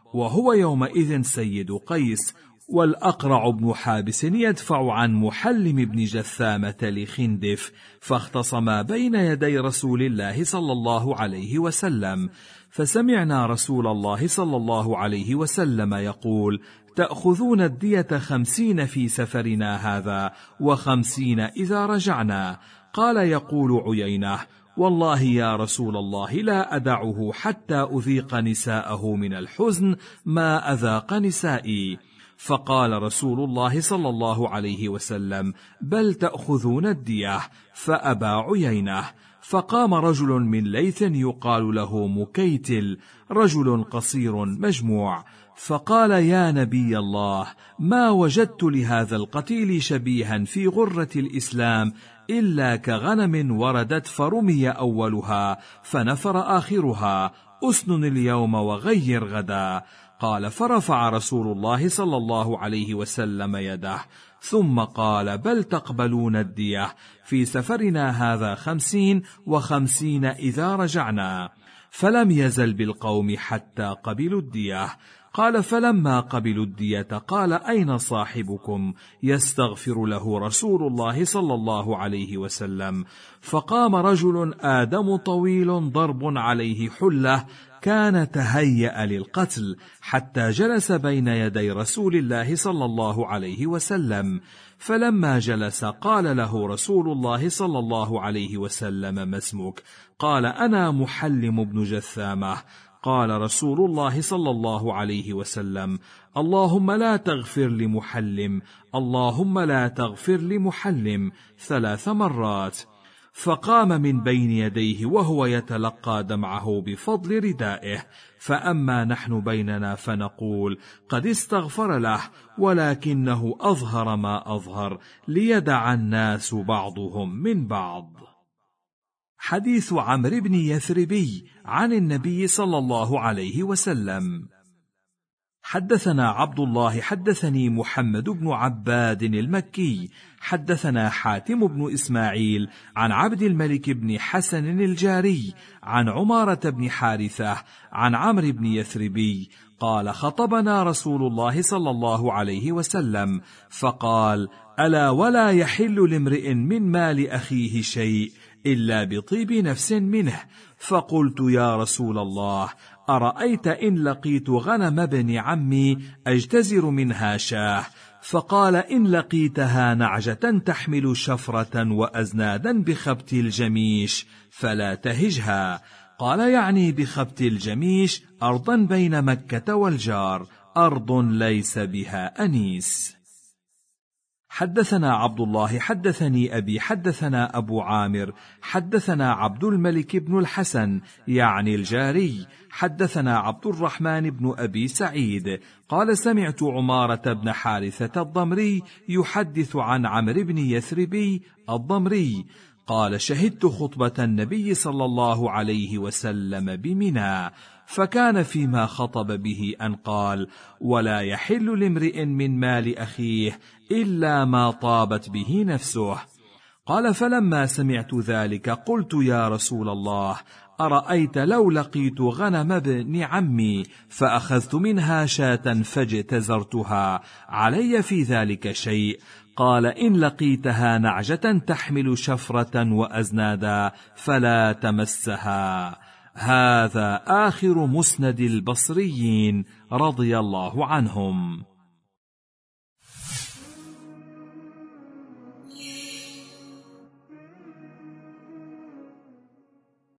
وهو يومئذ سيد قيس، والأقرع بن حابس يدفع عن محلم بن جثامة لخندف، فاختصما بين يدي رسول الله صلى الله عليه وسلم، فسمعنا رسول الله صلى الله عليه وسلم يقول: تأخذون الدية خمسين في سفرنا هذا، وخمسين إذا رجعنا. قال يقول عيينة: والله يا رسول الله لا أدعه حتى أذيق نساءه من الحزن ما أذاق نسائي. فقال رسول الله صلى الله عليه وسلم: بل تأخذون الدية. فأبى عيينة. فقام رجل من ليث يقال له مكيتل، رجل قصير مجموع، فقال: يا نبي الله، ما وجدت لهذا القتيل شبيها في غرة الإسلام إلا كغنم وردت فرمي أولها فنفر آخرها، أسنن اليوم وغير غدا. قال: فرفع رسول الله صلى الله عليه وسلم يده، ثم قال: بل تقبلون الدية في سفرنا هذا خمسين، وخمسين إذا رجعنا. فلم يزل بالقوم حتى قبلوا الدية. قال: فلما قبلوا الدية قال: أين صاحبكم؟ يستغفر له رسول الله صلى الله عليه وسلم. فقام رجل آدم طويل ضرب عليه حلة، كان تهيأ للقتل، حتى جلس بين يدي رسول الله صلى الله عليه وسلم. فلما جلس قال له رسول الله صلى الله عليه وسلم: ما اسمك؟ قال: أنا محلم بن جثامة. قال رسول الله صلى الله عليه وسلم: اللهم لا تغفر لمحلم، اللهم لا تغفر لمحلم، ثلاث مرات. فقام من بين يديه وهو يتلقى دمعه بفضل ردائه. فأما نحن بيننا فنقول: قد استغفر له، ولكنه أظهر ما أظهر ليدع الناس بعضهم من بعض. حديث عمرو بن يثربي عن النبي صلى الله عليه وسلم. حدثنا عبد الله حدثني محمد بن عباد المكي حدثنا حاتم بن إسماعيل عن عبد الملك بن حسن الجاري عن عمارة بن حارثة عن عمرو بن يثربي قال: خطبنا رسول الله صلى الله عليه وسلم فقال: ألا ولا يحل لامرئ من مال أخيه شيء إلا بطيب نفس منه. فقلت: يا رسول الله، أرأيت إن لقيت غنم ابن عمي أجتزر منها شاه؟ فقال: إن لقيتها نعجة تحمل شفرة وأزنادا بخبت الجميش فلا تهجها. قال: يعني بخبت الجميش أرضا بين مكة والجار، أرض ليس بها أنيس. حدثنا عبد الله حدثني أبي حدثنا أبو عامر حدثنا عبد الملك بن الحسن يعني الجاري حدثنا عبد الرحمن بن أبي سعيد قال: سمعت عمارة بن حارثة الضمري يحدث عن عمرو بن يثربي الضمري قال: شهدت خطبة النبي صلى الله عليه وسلم بمنى، فكان فيما خطب به أن قال: ولا يحل لامرئ من مال أخيه إلا ما طابت به نفسه. قال: فلما سمعت ذلك قلت: يا رسول الله، أرأيت لو لقيت غنم ابن عمي فأخذت منها شاة فاجتزرتها، علي في ذلك شيء؟ قال: إن لقيتها نعجة تحمل شفرة وأزنادا فلا تمسها. هذا آخر مسند البصريين رضي الله عنهم.